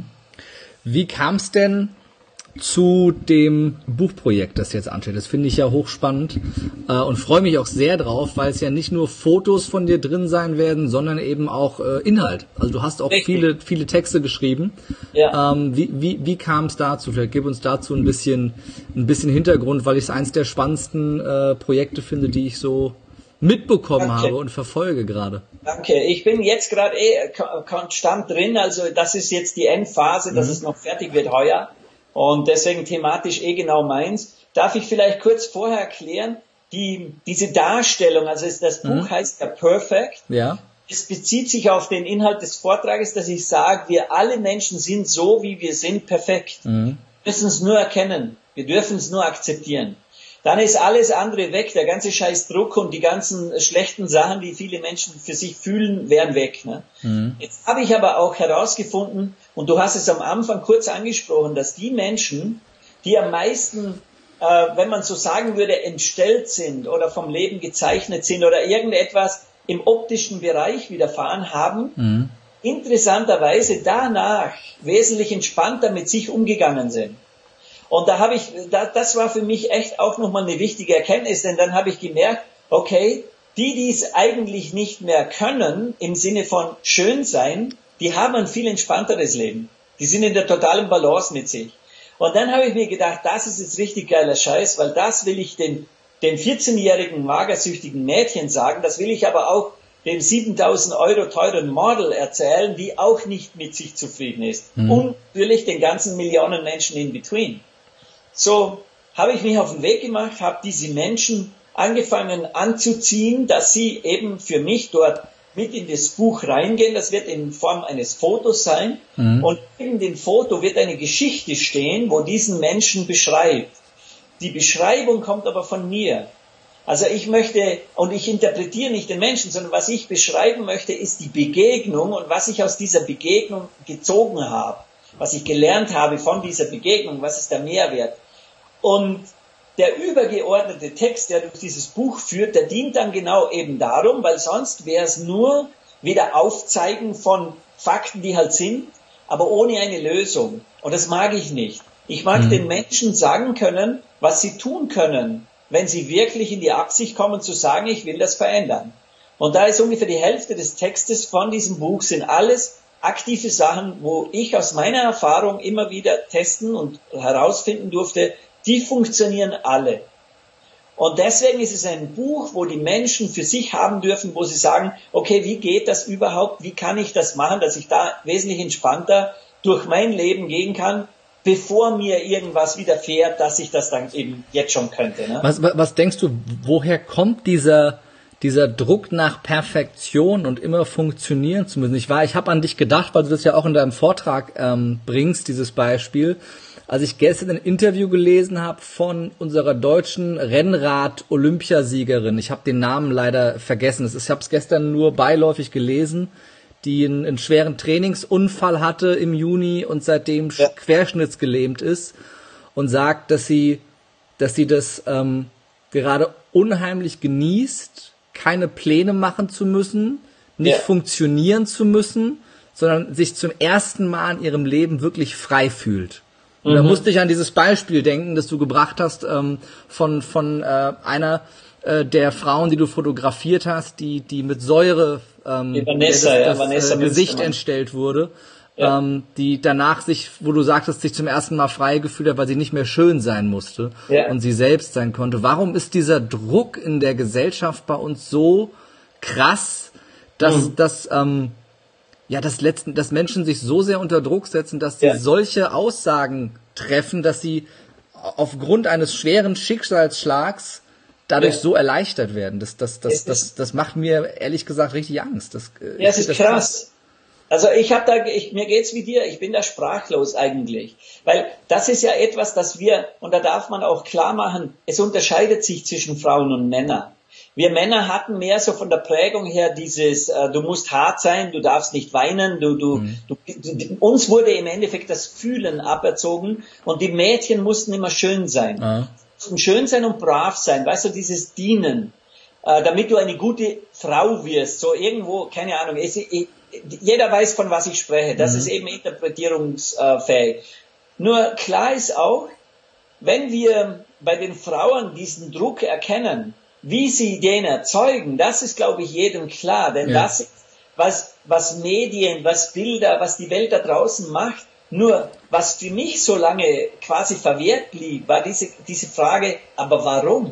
Wie kam es denn zu dem Buchprojekt, das jetzt ansteht? Das finde ich ja hochspannend äh, und freue mich auch sehr drauf, weil es ja nicht nur Fotos von dir drin sein werden, sondern eben auch äh, Inhalt. Also du hast auch Richtig. viele viele Texte geschrieben. Ja. Ähm, wie wie, wie kam es dazu? Vielleicht gib uns dazu ein bisschen ein bisschen Hintergrund, weil ich es eins der spannendsten äh, Projekte finde, die ich so mitbekommen Danke. habe und verfolge gerade. Danke. Ich bin jetzt gerade eh konstant drin. Also das ist jetzt die Endphase, dass mhm. es noch fertig wird heuer. Und deswegen thematisch eh genau meins. Darf ich vielleicht kurz vorher erklären, die, diese Darstellung, also das Buch mhm. heißt ja Perfect. Ja. Es bezieht sich auf den Inhalt des Vortrages, dass ich sage, wir alle Menschen sind so, wie wir sind, perfekt. Mhm. Wir müssen es nur erkennen. Wir dürfen es nur akzeptieren. Dann ist alles andere weg. Der ganze scheiß Druck und die ganzen schlechten Sachen, die viele Menschen für sich fühlen, wären weg. Ne? Mhm. Jetzt habe ich aber auch herausgefunden, und du hast es am Anfang kurz angesprochen, dass die Menschen, die am meisten, äh, wenn man so sagen würde, entstellt sind oder vom Leben gezeichnet sind oder irgendetwas im optischen Bereich widerfahren haben, mhm. interessanterweise danach wesentlich entspannter mit sich umgegangen sind. Und da habe ich, da, das war für mich echt auch nochmal eine wichtige Erkenntnis, denn dann habe ich gemerkt, okay, die, die es eigentlich nicht mehr können, im Sinne von schön sein, die haben ein viel entspannteres Leben. Die sind in der totalen Balance mit sich. Und dann habe ich mir gedacht, das ist jetzt richtig geiler Scheiß, weil das will ich den, den vierzehnjährigen magersüchtigen Mädchen sagen, das will ich aber auch dem siebentausend Euro teuren Model erzählen, die auch nicht mit sich zufrieden ist. Mhm. Und natürlich den ganzen Millionen Menschen in between. So habe ich mich auf den Weg gemacht, habe diese Menschen angefangen anzuziehen, dass sie eben für mich dort mit in das Buch reingehen. Das wird in Form eines Fotos sein. Mhm. Und in dem Foto wird eine Geschichte stehen, wo diesen Menschen beschreibt. Die Beschreibung kommt aber von mir. Also ich möchte, und ich interpretiere nicht den Menschen, sondern was ich beschreiben möchte, ist die Begegnung und was ich aus dieser Begegnung gezogen habe. Was ich gelernt habe von dieser Begegnung, was ist der Mehrwert. Und der übergeordnete Text, der durch dieses Buch führt, der dient dann genau eben darum, weil sonst wäre es nur wieder Aufzeigen von Fakten, die halt sind, aber ohne eine Lösung. Und das mag ich nicht. Ich mag mhm. den Menschen sagen können, was sie tun können, wenn sie wirklich in die Absicht kommen zu sagen, ich will das verändern. Und da ist ungefähr die Hälfte des Textes von diesem Buch, sind alles aktive Sachen, wo ich aus meiner Erfahrung immer wieder testen und herausfinden durfte, die funktionieren alle. Und deswegen ist es ein Buch, wo die Menschen für sich haben dürfen, wo sie sagen, okay, wie geht das überhaupt? Wie kann ich das machen, dass ich da wesentlich entspannter durch mein Leben gehen kann, bevor mir irgendwas widerfährt, dass ich das dann eben jetzt schon könnte. Ne? Was, was denkst du, woher kommt dieser dieser Druck nach Perfektion und immer funktionieren zu müssen? Ich war, ich habe an dich gedacht, weil du das ja auch in deinem Vortrag ähm, bringst, dieses Beispiel. Als ich gestern ein Interview gelesen habe von unserer deutschen Rennrad-Olympiasiegerin, ich habe den Namen leider vergessen, ich habe es gestern nur beiläufig gelesen, die einen, einen schweren Trainingsunfall hatte im Juni und seitdem ja. querschnittsgelähmt ist und sagt, dass sie, dass sie das ähm, gerade unheimlich genießt, keine Pläne machen zu müssen, nicht ja. funktionieren zu müssen, sondern sich zum ersten Mal in ihrem Leben wirklich frei fühlt. Und mhm. da musste ich an dieses Beispiel denken, das du gebracht hast, ähm, von von äh, einer äh, der Frauen, die du fotografiert hast, die die mit Säure ähm, Vanessa, das, ja, das Vanessa äh, Gesicht entstellt wurde, ja. ähm, die danach sich, wo du sagtest, sich zum ersten Mal frei gefühlt hat, weil sie nicht mehr schön sein musste ja. und sie selbst sein konnte. Warum ist dieser Druck in der Gesellschaft bei uns so krass, dass mhm. dass ähm, ja, dass letzten, dass Menschen sich so sehr unter Druck setzen, dass sie ja. solche Aussagen treffen, dass sie aufgrund eines schweren Schicksalsschlags dadurch ja. so erleichtert werden. Das, das, das, das, das macht mir ehrlich gesagt richtig Angst. Das, ja, es ist krass. krass. Also ich habe da, ich, mir geht's wie dir. Ich bin da sprachlos eigentlich, weil das ist ja etwas, das wir, und da darf man auch klar machen, es unterscheidet sich zwischen Frauen und Männern. Wir Männer hatten mehr so von der Prägung her dieses, äh, du musst hart sein, du darfst nicht weinen, du, du, mhm. du, du, uns wurde im Endeffekt das Fühlen aberzogen und die Mädchen mussten immer schön sein. Mhm. Mussten schön sein und brav sein, weißt du, dieses Dienen, äh, damit du eine gute Frau wirst, so irgendwo, keine Ahnung, es, ich, jeder weiß, von was ich spreche, das mhm. ist eben interpretierungsfähig. Nur klar ist auch, wenn wir bei den Frauen diesen Druck erkennen, wie sie den erzeugen, das ist, glaube ich, jedem klar. Denn ja. das ist, was, was Medien, was Bilder, was die Welt da draußen macht. Nur, was für mich so lange quasi verwehrt blieb, war diese, diese Frage, aber warum?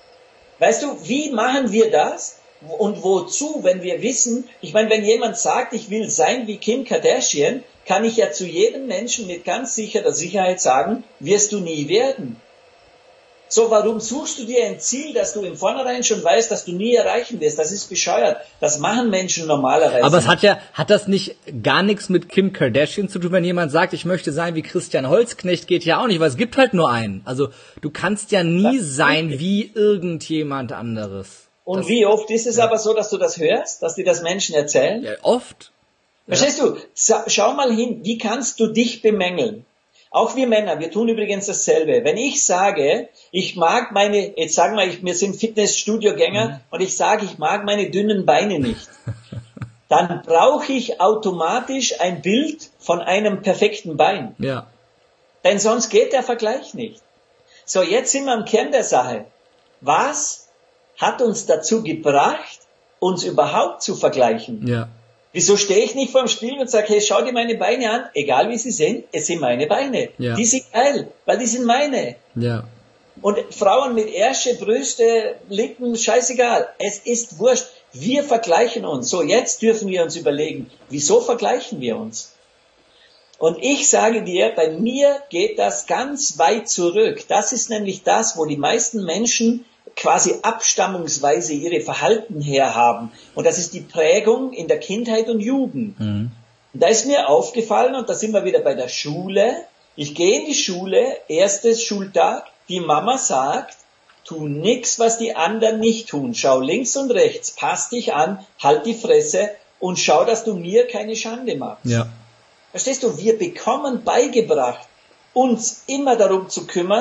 Weißt du, wie machen wir das? Und wozu, wenn wir wissen, ich meine, wenn jemand sagt, ich will sein wie Kim Kardashian, kann ich ja zu jedem Menschen mit ganz sicherer Sicherheit sagen, wirst du nie werden. So, warum suchst du dir ein Ziel, das du im Vornherein schon weißt, dass du nie erreichen wirst? Das ist bescheuert. Das machen Menschen normalerweise. Aber es hat ja, hat das nicht gar nichts mit Kim Kardashian zu tun, wenn jemand sagt, ich möchte sein wie Christian Holzknecht, geht ja auch nicht, weil es gibt halt nur einen. Also, du kannst ja nie das sein wie irgendjemand anderes. Und das, wie oft ist es ja. aber so, dass du das hörst, dass dir das Menschen erzählen? Ja, oft. Verstehst ja. du? Schau mal hin, wie kannst du dich bemängeln? Auch wir Männer, wir tun übrigens dasselbe. Wenn ich sage, ich mag meine, jetzt sagen wir, wir sind Fitnessstudio-Gänger mhm. und ich sage, ich mag meine dünnen Beine nicht, dann brauche ich automatisch ein Bild von einem perfekten Bein. Ja. Denn sonst geht der Vergleich nicht. So, jetzt sind wir am Kern der Sache. Was hat uns dazu gebracht, uns überhaupt zu vergleichen? Ja. Wieso stehe ich nicht vor dem Spiegel und sage, hey, schau dir meine Beine an, egal wie sie sind, es sind meine Beine. Ja. Die sind geil, weil die sind meine. Ja. Und Frauen mit Ärsche, Brüste, Lippen, scheißegal. Es ist wurscht. Wir vergleichen uns. So, jetzt dürfen wir uns überlegen, wieso vergleichen wir uns? Und ich sage dir, bei mir geht das ganz weit zurück. Das ist nämlich das, wo die meisten Menschen quasi abstammungsweise ihre Verhalten herhaben. Und das ist die Prägung in der Kindheit und Jugend. Mhm. Und da ist mir aufgefallen, und da sind wir wieder bei der Schule, ich gehe in die Schule, erstes Schultag, die Mama sagt, tu nix, was die anderen nicht tun. Schau links und rechts, pass dich an, halt die Fresse und schau, dass du mir keine Schande machst. Ja. Verstehst du, wir bekommen beigebracht, uns immer darum zu kümmern,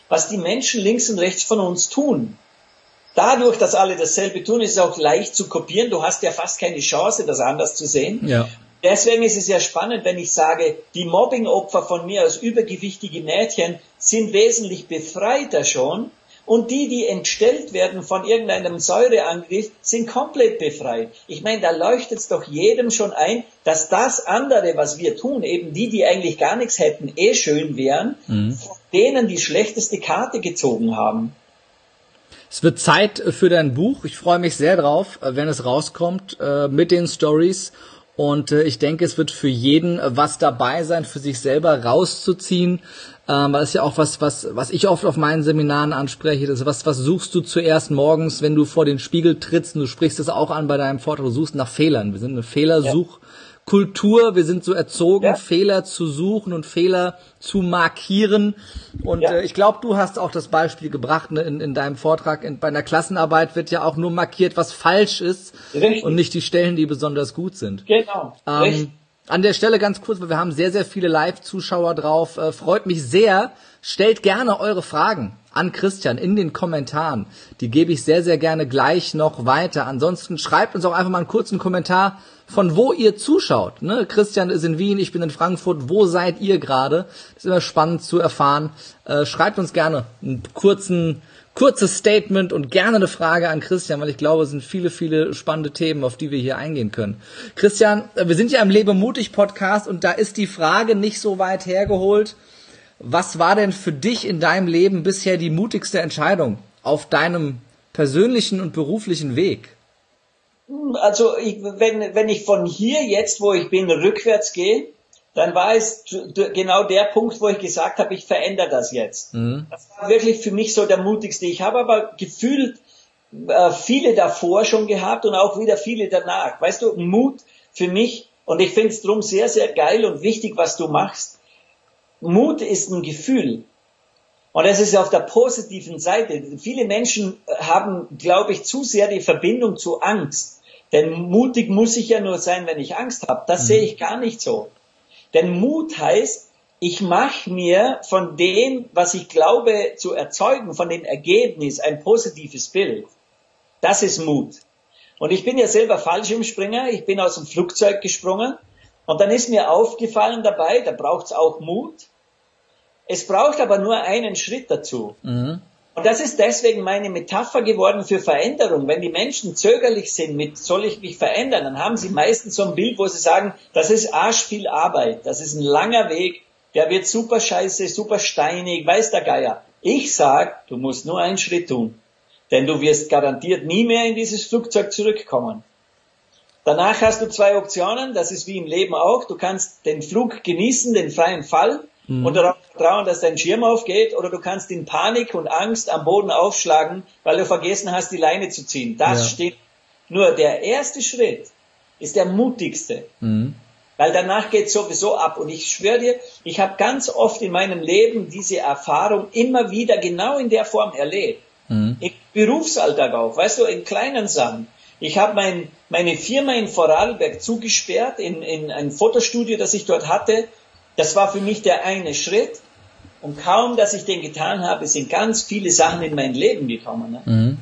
was die Menschen links und rechts von uns tun. Dadurch, dass alle dasselbe tun, ist es auch leicht zu kopieren. Du hast ja fast keine Chance, das anders zu sehen. Ja. Deswegen ist es ja spannend, wenn ich sage, die Mobbing-Opfer von mir als übergewichtige Mädchen sind wesentlich befreiter schon. Und die, die entstellt werden von irgendeinem Säureangriff, sind komplett befreit. Ich meine, da leuchtet es doch jedem schon ein, dass das andere, was wir tun, eben die, die eigentlich gar nichts hätten, eh schön wären, mhm. von denen die schlechteste Karte gezogen haben. Es wird Zeit für dein Buch. Ich freue mich sehr drauf, wenn es rauskommt, mit den Stories. Und ich denke, es wird für jeden was dabei sein, für sich selber rauszuziehen. Ähm, das ist ja auch was, was, was ich oft auf meinen Seminaren anspreche. Das ist was, was suchst du zuerst morgens, wenn du vor den Spiegel trittst? Und du sprichst es auch an bei deinem Vortrag. Du suchst nach Fehlern. Wir sind eine Fehlersuchkultur. Wir sind so erzogen, ja. Fehler zu suchen und Fehler zu markieren. Und ja. äh, ich glaube, du hast auch das Beispiel gebracht, ne, in, in deinem Vortrag. In, bei einer Klassenarbeit wird ja auch nur markiert, was falsch ist. Richtig. Und nicht die Stellen, die besonders gut sind. Genau. Ähm, An der Stelle ganz kurz, weil wir haben sehr, sehr viele Live-Zuschauer drauf. Äh, freut mich sehr. Stellt gerne eure Fragen an Christian in den Kommentaren. Die gebe ich sehr, sehr gerne gleich noch weiter. Ansonsten schreibt uns auch einfach mal einen kurzen Kommentar, von wo ihr zuschaut. Ne? Christian ist in Wien, ich bin in Frankfurt. Wo seid ihr gerade? Das ist immer spannend zu erfahren. Äh, schreibt uns gerne einen kurzen Kurzes Statement und gerne eine Frage an Christian, weil ich glaube, es sind viele, viele spannende Themen, auf die wir hier eingehen können. Christian, wir sind ja im Lebe mutig Podcast und da ist die Frage nicht so weit hergeholt. Was war denn für dich in deinem Leben bisher die mutigste Entscheidung auf deinem persönlichen und beruflichen Weg? Also ich, wenn, wenn ich von hier jetzt, wo ich bin, rückwärts gehe, dann war es genau der Punkt, wo ich gesagt habe, ich verändere das jetzt. Mhm. Das war wirklich für mich so der mutigste. Ich habe aber gefühlt äh, viele davor schon gehabt und auch wieder viele danach. Weißt du, Mut für mich, und ich finde es drum sehr, sehr geil und wichtig, was du machst. Mut ist ein Gefühl. Und das ist auf der positiven Seite. Viele Menschen haben, glaube ich, zu sehr die Verbindung zu Angst. Denn mutig muss ich ja nur sein, wenn ich Angst habe. Das mhm. sehe ich gar nicht so. Denn Mut heißt, ich mache mir von dem, was ich glaube zu erzeugen, von dem Ergebnis ein positives Bild. Das ist Mut. Und ich bin ja selber Fallschirmspringer, ich bin aus dem Flugzeug gesprungen und dann ist mir aufgefallen dabei, da braucht es auch Mut. Es braucht aber nur einen Schritt dazu. Mhm. Und das ist deswegen meine Metapher geworden für Veränderung. Wenn die Menschen zögerlich sind mit, soll ich mich verändern, dann haben sie meistens so ein Bild, wo sie sagen, das ist arsch viel Arbeit, das ist ein langer Weg, der wird super scheiße, super steinig, weiß der Geier. Ich sag, du musst nur einen Schritt tun, denn du wirst garantiert nie mehr in dieses Flugzeug zurückkommen. Danach hast du zwei Optionen, das ist wie im Leben auch, du kannst den Flug genießen, den freien Fall, Mhm. und darauf vertrauen, dass dein Schirm aufgeht, oder du kannst in Panik und Angst am Boden aufschlagen, weil du vergessen hast, die Leine zu ziehen. Das ja. steht. Nur der erste Schritt ist der mutigste, mhm. weil danach geht sowieso ab. Und ich schwöre dir, ich habe ganz oft in meinem Leben diese Erfahrung immer wieder genau in der Form erlebt. Mhm. Im Berufsalltag auch, weißt du, in kleinen Sachen. Ich habe mein, meine Firma in Vorarlberg zugesperrt, in, in ein Fotostudio, das ich dort hatte. Das war für mich der eine Schritt. Und kaum, dass ich den getan habe, sind ganz viele Sachen in mein Leben gekommen. Ne? Mhm.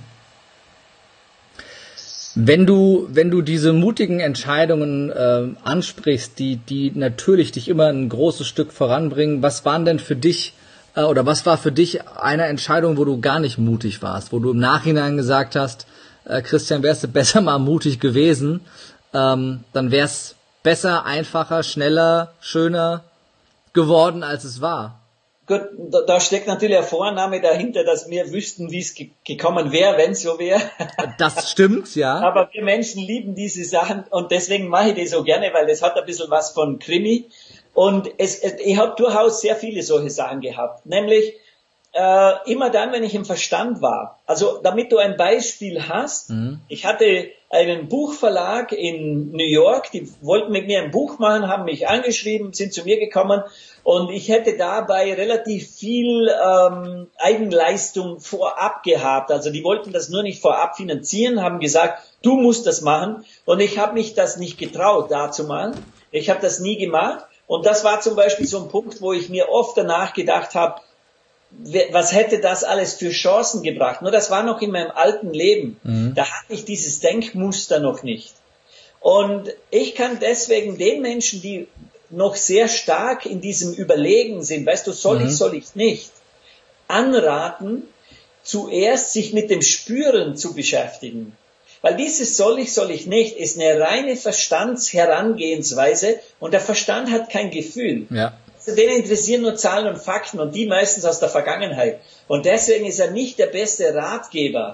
Wenn du, wenn du diese mutigen Entscheidungen äh, ansprichst, die, die natürlich dich immer ein großes Stück voranbringen, was waren denn für dich, äh, oder was war für dich eine Entscheidung, wo du gar nicht mutig warst, wo du im Nachhinein gesagt hast, äh, Christian, wärst du besser mal mutig gewesen, ähm, dann wär's besser, einfacher, schneller, schöner geworden, als es war. Gut, da, da steckt natürlich ein Vorname dahinter, dass wir wüssten, wie es ge- gekommen wäre, wenn es so wäre. Das stimmt, ja. Aber wir Menschen lieben diese Sachen und deswegen mache ich das so gerne, weil das hat ein bisschen was von Krimi. Und es, es, ich habe durchaus sehr viele solche Sachen gehabt. Nämlich äh, immer dann, wenn ich im Verstand war. Also damit du ein Beispiel hast, mhm. ich hatte einen Buchverlag in New York, die wollten mit mir ein Buch machen, haben mich angeschrieben, sind zu mir gekommen und ich hätte dabei relativ viel ähm, Eigenleistung vorab gehabt. Also die wollten das nur nicht vorab finanzieren, haben gesagt, du musst das machen und ich habe mich das nicht getraut, dazu mal. Ich habe das nie gemacht und das war zum Beispiel so ein Punkt, wo ich mir oft danach gedacht habe, was hätte das alles für Chancen gebracht? Nur das war noch in meinem alten Leben. Mhm. Da hatte ich dieses Denkmuster noch nicht. Und ich kann deswegen den Menschen, die noch sehr stark in diesem Überlegen sind, weißt du, soll mhm. ich, soll ich nicht, anraten, zuerst sich mit dem Spüren zu beschäftigen. Weil dieses soll ich, soll ich nicht, ist eine reine Verstandsherangehensweise und der Verstand hat kein Gefühl. Ja. Also den interessieren nur Zahlen und Fakten und die meistens aus der Vergangenheit. Und deswegen ist er nicht der beste Ratgeber.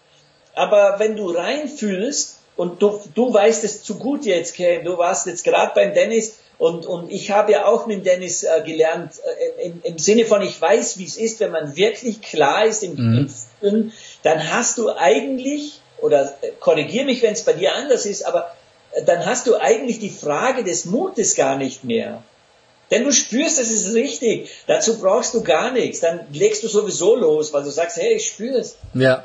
Aber wenn du reinfühlst und du, du weißt es zu gut jetzt, Ken, du warst jetzt gerade beim Dennis und, und ich habe ja auch mit Dennis äh, gelernt, äh, im, im Sinne von ich weiß, wie es ist, wenn man wirklich klar ist im, mhm. im Fühlen, dann hast du eigentlich, oder äh, korrigier mich, wenn es bei dir anders ist, aber äh, dann hast du eigentlich die Frage des Mutes gar nicht mehr. Denn du spürst, es ist richtig. Dazu brauchst du gar nichts. Dann legst du sowieso los, weil du sagst, hey, ich spüre es. Ja.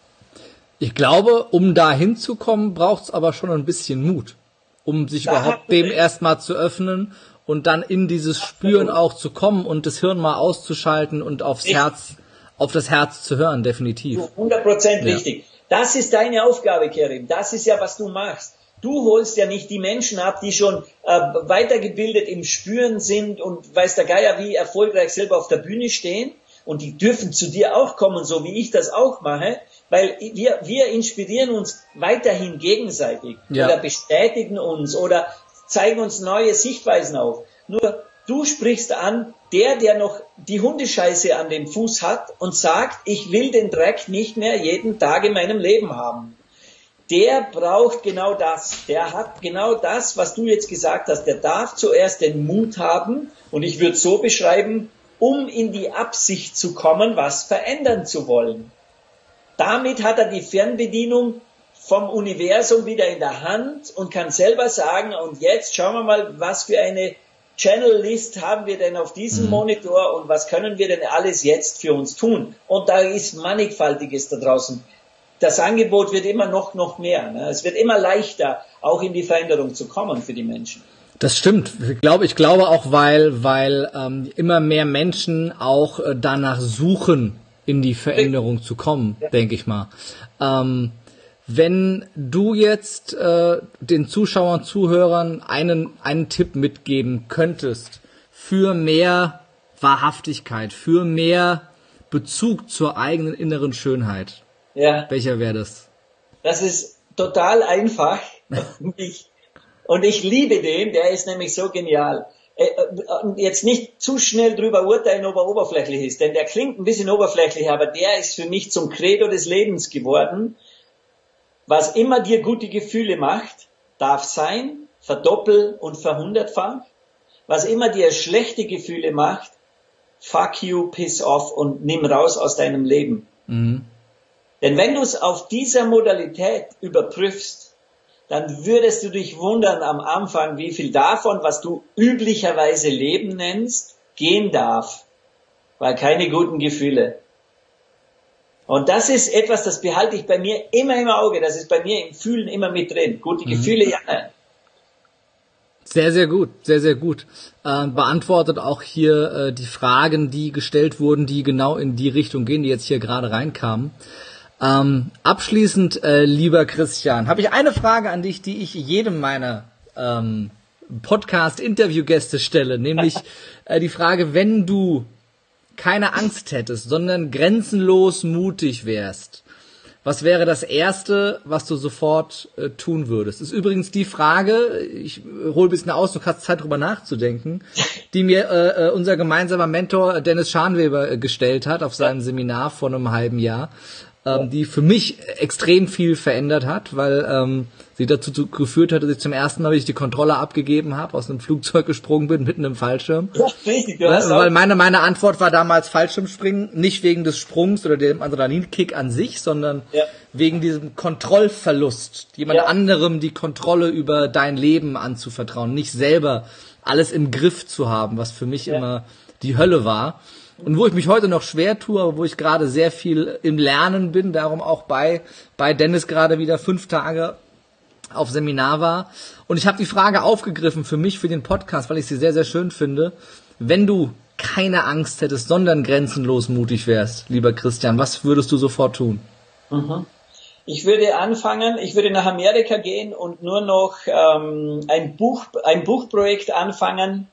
Ich glaube, um da hinzukommen, braucht es aber schon ein bisschen Mut, um sich da überhaupt dem erstmal zu öffnen und dann in dieses Spüren auch zu kommen und das Hirn mal auszuschalten und aufs ich, Herz, auf das Herz zu hören, definitiv. hundert Prozent richtig. Ja. Das ist deine Aufgabe, Kerim. Das ist ja, was du machst. Du holst ja nicht die Menschen ab, die schon äh, weitergebildet im Spüren sind und weiß der Geier, wie erfolgreich selber auf der Bühne stehen. Und die dürfen zu dir auch kommen, so wie ich das auch mache. Weil wir, wir inspirieren uns weiterhin gegenseitig. Ja. Oder bestätigen uns oder zeigen uns neue Sichtweisen auf. Nur du sprichst an, der, der noch die Hundescheiße an dem Fuß hat und sagt, ich will den Dreck nicht mehr jeden Tag in meinem Leben haben. Der braucht genau das. Der hat genau das, was du jetzt gesagt hast. Der darf zuerst den Mut haben, und ich würde es so beschreiben, um in die Absicht zu kommen, was verändern zu wollen. Damit hat er die Fernbedienung vom Universum wieder in der Hand und kann selber sagen, und jetzt schauen wir mal, was für eine Channel-List haben wir denn auf diesem mhm. Monitor und was können wir denn alles jetzt für uns tun? Und da ist Mannigfaltiges da draußen. Das Angebot wird immer noch, noch mehr. Ne? Es wird immer leichter, auch in die Veränderung zu kommen für die Menschen. Das stimmt. Ich glaube, ich glaube auch, weil, weil ähm, immer mehr Menschen auch äh, danach suchen, in die Veränderung zu kommen, ja. denke ich mal. Ähm, wenn du jetzt äh, den Zuschauern, Zuhörern einen, einen Tipp mitgeben könntest für mehr Wahrhaftigkeit, für mehr Bezug zur eigenen inneren Schönheit, ja. welcher wäre das? Das ist total einfach und, ich, und ich liebe den, der ist nämlich so genial. Jetzt nicht zu schnell drüber urteilen, ob er oberflächlich ist, denn der klingt ein bisschen oberflächlich, aber der ist für mich zum Credo des Lebens geworden. Was immer dir gute Gefühle macht, darf sein, verdoppel und verhundertfach. Was immer dir schlechte Gefühle macht, fuck you, piss off und nimm raus aus deinem Leben. Mhm. Denn wenn du es auf dieser Modalität überprüfst, dann würdest du dich wundern am Anfang, wie viel davon, was du üblicherweise Leben nennst, gehen darf. Weil keine guten Gefühle. Und das ist etwas, das behalte ich bei mir immer im Auge. Das ist bei mir im Fühlen immer mit drin. Gute Gefühle, mhm. ja, nein. Sehr, sehr gut, sehr, sehr gut. Äh, beantwortet auch hier äh, die Fragen, die gestellt wurden, die genau in die Richtung gehen, die jetzt hier gerade reinkamen. Ähm, abschließend, äh, lieber Christian, habe ich eine Frage an dich, die ich jedem meiner ähm, Podcast-Interview-Gäste stelle, nämlich äh, die Frage, wenn du keine Angst hättest, sondern grenzenlos mutig wärst, was wäre das Erste, was du sofort äh, tun würdest? Das ist übrigens die Frage, ich hole ein bisschen aus, du hast Zeit drüber nachzudenken, die mir äh, unser gemeinsamer Mentor Dennis Scharnweber äh, gestellt hat auf seinem Seminar vor einem halben Jahr, ähm, die für mich extrem viel verändert hat, weil ähm, sie dazu zu, geführt hat, dass ich zum ersten Mal, wie ich die Kontrolle abgegeben habe, aus einem Flugzeug gesprungen bin, mitten im Fallschirm. Ja, richtig. Du hast weil meine, meine Antwort war damals Fallschirmspringen, nicht wegen des Sprungs oder dem Adrenalinkick an sich, sondern ja. wegen diesem Kontrollverlust, jemand ja. anderem die Kontrolle über dein Leben anzuvertrauen, nicht selber alles im Griff zu haben, was für mich ja. immer die Hölle war. Und wo ich mich heute noch schwer tue, aber wo ich gerade sehr viel im Lernen bin, darum auch bei bei Dennis gerade wieder fünf Tage auf Seminar war. Und ich habe die Frage aufgegriffen für mich, für den Podcast, weil ich sie sehr, sehr schön finde. Wenn du keine Angst hättest, sondern grenzenlos mutig wärst, lieber Christian, was würdest du sofort tun? Mhm. Ich würde anfangen, ich würde nach Amerika gehen und nur noch ähm, ein Buch, ein Buchprojekt anfangen,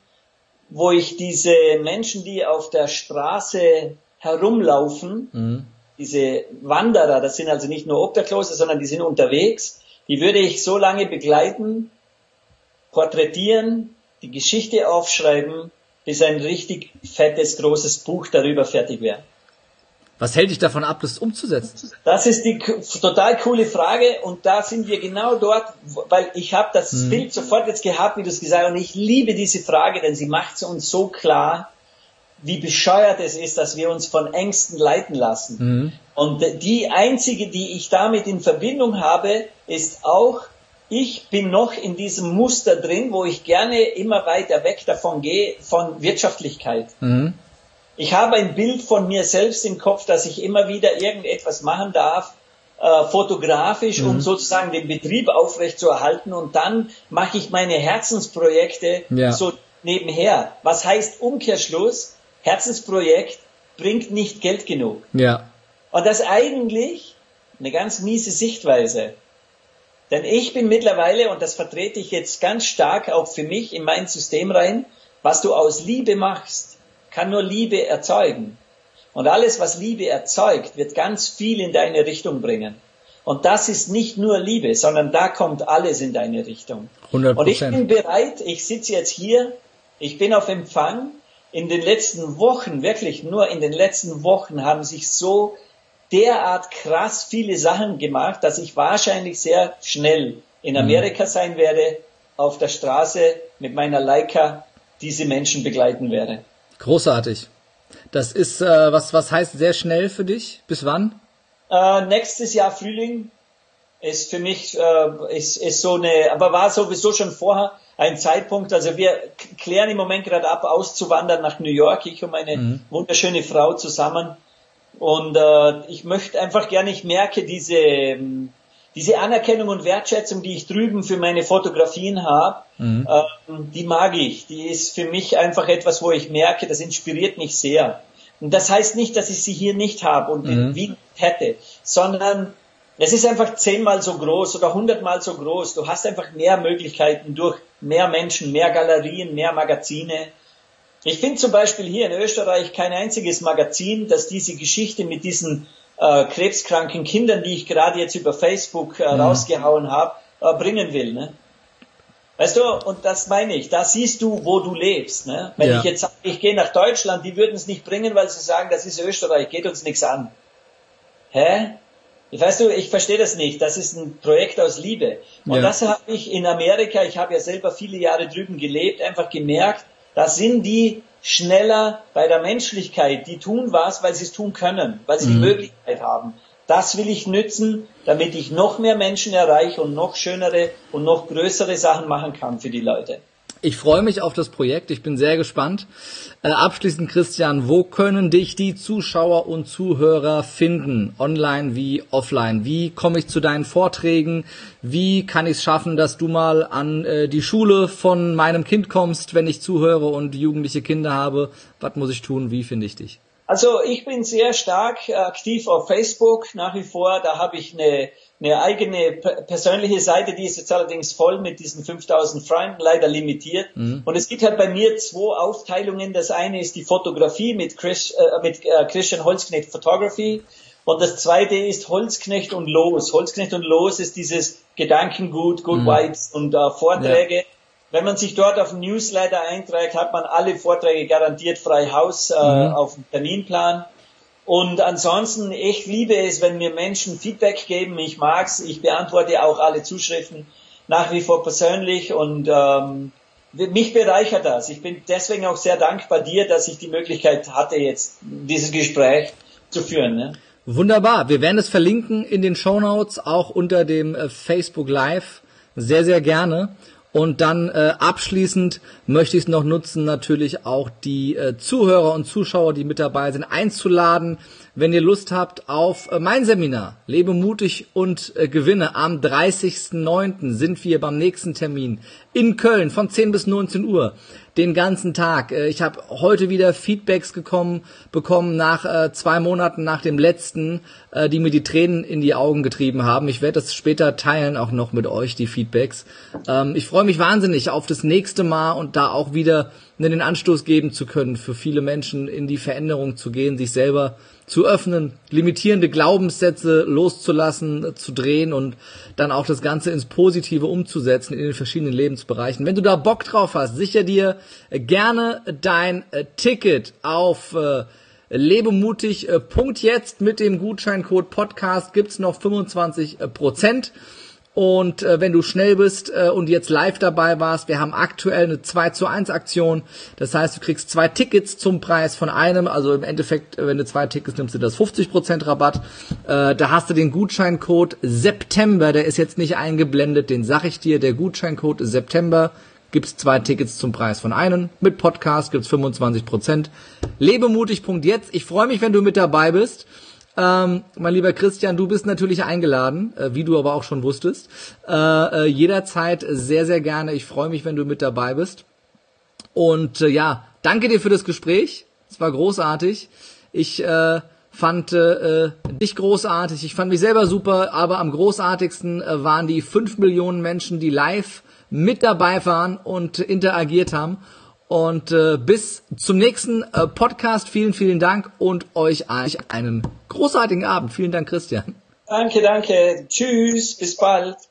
wo ich diese Menschen, die auf der Straße herumlaufen, mhm. diese Wanderer, das sind also nicht nur Obdachlose, sondern die sind unterwegs, die würde ich so lange begleiten, porträtieren, die Geschichte aufschreiben, bis ein richtig fettes, großes Buch darüber fertig wäre. Was hält dich davon ab, das umzusetzen? Das ist die total coole Frage und da sind wir genau dort, weil ich habe das hm. Bild sofort jetzt gehabt, wie du es gesagt hast, und ich liebe diese Frage, denn sie macht es uns so klar, wie bescheuert es ist, dass wir uns von Ängsten leiten lassen. Hm. Und die einzige, die ich damit in Verbindung habe, ist auch, ich bin noch in diesem Muster drin, wo ich gerne immer weiter weg davon gehe, von Wirtschaftlichkeit. Hm. Ich habe ein Bild von mir selbst im Kopf, dass ich immer wieder irgendetwas machen darf, äh, fotografisch, mhm. um sozusagen den Betrieb aufrechtzuerhalten. Und dann mache ich meine Herzensprojekte ja. so nebenher. Was heißt Umkehrschluss? Herzensprojekt bringt nicht Geld genug. Ja. Und das ist eigentlich eine ganz miese Sichtweise. Denn ich bin mittlerweile, und das vertrete ich jetzt ganz stark auch für mich in mein System rein, was du aus Liebe machst, kann nur Liebe erzeugen. Und alles, was Liebe erzeugt, wird ganz viel in deine Richtung bringen. Und das ist nicht nur Liebe, sondern da kommt alles in deine Richtung. hundert Prozent. Und ich bin bereit, ich sitze jetzt hier, ich bin auf Empfang. In den letzten Wochen, wirklich nur in den letzten Wochen haben sich so derart krass viele Sachen gemacht, dass ich wahrscheinlich sehr schnell in Amerika sein werde, auf der Straße mit meiner Leica diese Menschen begleiten werde. Großartig. Das ist, äh, was, was heißt sehr schnell für dich? Bis wann? Äh, nächstes Jahr Frühling ist für mich, äh, ist, ist so eine, aber war sowieso schon vorher ein Zeitpunkt, also wir klären im Moment gerade ab, auszuwandern nach New York, ich und meine mhm. wunderschöne Frau zusammen. Und äh, ich möchte einfach gerne, ich merke diese, diese Anerkennung und Wertschätzung, die ich drüben für meine Fotografien habe, mhm. ähm, die mag ich. Die ist für mich einfach etwas, wo ich merke, das inspiriert mich sehr. Und das heißt nicht, dass ich sie hier nicht habe und in mhm. Wien hätte, sondern es ist einfach zehnmal so groß oder hundertmal so groß. Du hast einfach mehr Möglichkeiten durch mehr Menschen, mehr Galerien, mehr Magazine. Ich finde zum Beispiel hier in Österreich kein einziges Magazin, das diese Geschichte mit diesen äh, krebskranken Kindern, die ich gerade jetzt über Facebook äh, mhm. rausgehauen habe, äh, bringen will. Ne? Weißt du, und das meine ich, da siehst du, wo du lebst. Ne? Wenn ja. ich jetzt sage, ich gehe nach Deutschland, die würden es nicht bringen, weil sie sagen, das ist Österreich, geht uns nichts an. Hä? Weißt du, ich verstehe das nicht. Das ist ein Projekt aus Liebe. Und ja. das habe ich in Amerika, ich habe ja selber viele Jahre drüben gelebt, einfach gemerkt, da sind die schneller bei der Menschlichkeit. Die tun was, weil sie es tun können, weil sie mhm. die Möglichkeit haben. Das will ich nützen, damit ich noch mehr Menschen erreiche und noch schönere und noch größere Sachen machen kann für die Leute. Ich freue mich auf das Projekt, ich bin sehr gespannt. Äh, abschließend, Christian, wo können dich die Zuschauer und Zuhörer finden, online wie offline? Wie komme ich zu deinen Vorträgen? Wie kann ich es schaffen, dass du mal an äh, die Schule von meinem Kind kommst, wenn ich zuhöre und jugendliche Kinder habe? Was muss ich tun? Wie finde ich dich? Also ich bin sehr stark aktiv auf Facebook nach wie vor. Da habe ich eine, eine eigene persönliche Seite, die ist jetzt allerdings voll mit diesen fünftausend Freunden, leider limitiert. Mhm. Und es gibt halt bei mir zwei Aufteilungen. Das eine ist die Fotografie mit, Chris, äh, mit äh, Christian Holzknecht Photography. Und das zweite ist Holzknecht und Los. Holzknecht und Los ist dieses Gedankengut, Good mhm. Vibes und äh, Vorträge. Ja. Wenn man sich dort auf den Newsletter einträgt, hat man alle Vorträge garantiert frei Haus äh, mhm. auf dem Terminplan. Und ansonsten, ich liebe es, wenn mir Menschen Feedback geben. Ich mag's. Ich beantworte auch alle Zuschriften nach wie vor persönlich und ähm, mich bereichert das. Ich bin deswegen auch sehr dankbar dir, dass ich die Möglichkeit hatte, jetzt dieses Gespräch zu führen. Ne? Wunderbar. Wir werden es verlinken in den Shownotes, auch unter dem äh, Facebook Live. Sehr, sehr gerne. Und dann äh, abschließend möchte ich es noch nutzen, natürlich auch die äh, Zuhörer und Zuschauer, die mit dabei sind, einzuladen. wenn ihr Lust habt auf mein Seminar, Lebe mutig und äh, gewinne. Am dreißigsten neunten sind wir beim nächsten Termin in Köln von zehn bis neunzehn Uhr. Den ganzen Tag. Ich habe heute wieder Feedbacks gekommen, bekommen nach äh, zwei Monaten nach dem letzten, äh, die mir die Tränen in die Augen getrieben haben. Ich werde das später teilen, auch noch mit euch, die Feedbacks. Ähm, ich freue mich wahnsinnig auf das nächste Mal und da auch wieder den Anstoß geben zu können, für viele Menschen in die Veränderung zu gehen, sich selber zu öffnen, limitierende Glaubenssätze loszulassen, zu drehen und dann auch das Ganze ins Positive umzusetzen in den verschiedenen Lebensbereichen. Wenn du da Bock drauf hast, sicher dir gerne dein Ticket auf äh, lebemutig punkt jetzt. Mit dem Gutscheincode Podcast gibt's noch fünfundzwanzig Prozent. Und äh, wenn du schnell bist äh, und jetzt live dabei warst, wir haben aktuell eine zwei zu eins Aktion. Das heißt, du kriegst zwei Tickets zum Preis von einem. Also im Endeffekt, wenn du zwei Tickets nimmst, du das fünfzig Prozent Rabatt. Äh, da hast du den Gutscheincode September. Der ist jetzt nicht eingeblendet, den sag ich dir. Der Gutscheincode September. Gibt's zwei Tickets zum Preis von einem. Mit Podcast gibt's fünfundzwanzig Prozent. lebemutig punkt jetzt. Ich freue mich, wenn du mit dabei bist. Ähm, mein lieber Christian, du bist natürlich eingeladen, äh, wie du aber auch schon wusstest. Äh, äh, jederzeit sehr, sehr gerne. Ich freue mich, wenn du mit dabei bist. Und äh, ja, danke dir für das Gespräch. Es war großartig. Ich äh, fand äh, dich großartig. Ich fand mich selber super. Aber am großartigsten äh, waren die fünf Millionen Menschen, die live mit dabei waren und äh, interagiert haben. Und äh, bis zum nächsten äh, Podcast. Vielen, vielen Dank und euch einen großartigen Abend. Vielen Dank, Christian. Danke, danke. Tschüss, bis bald.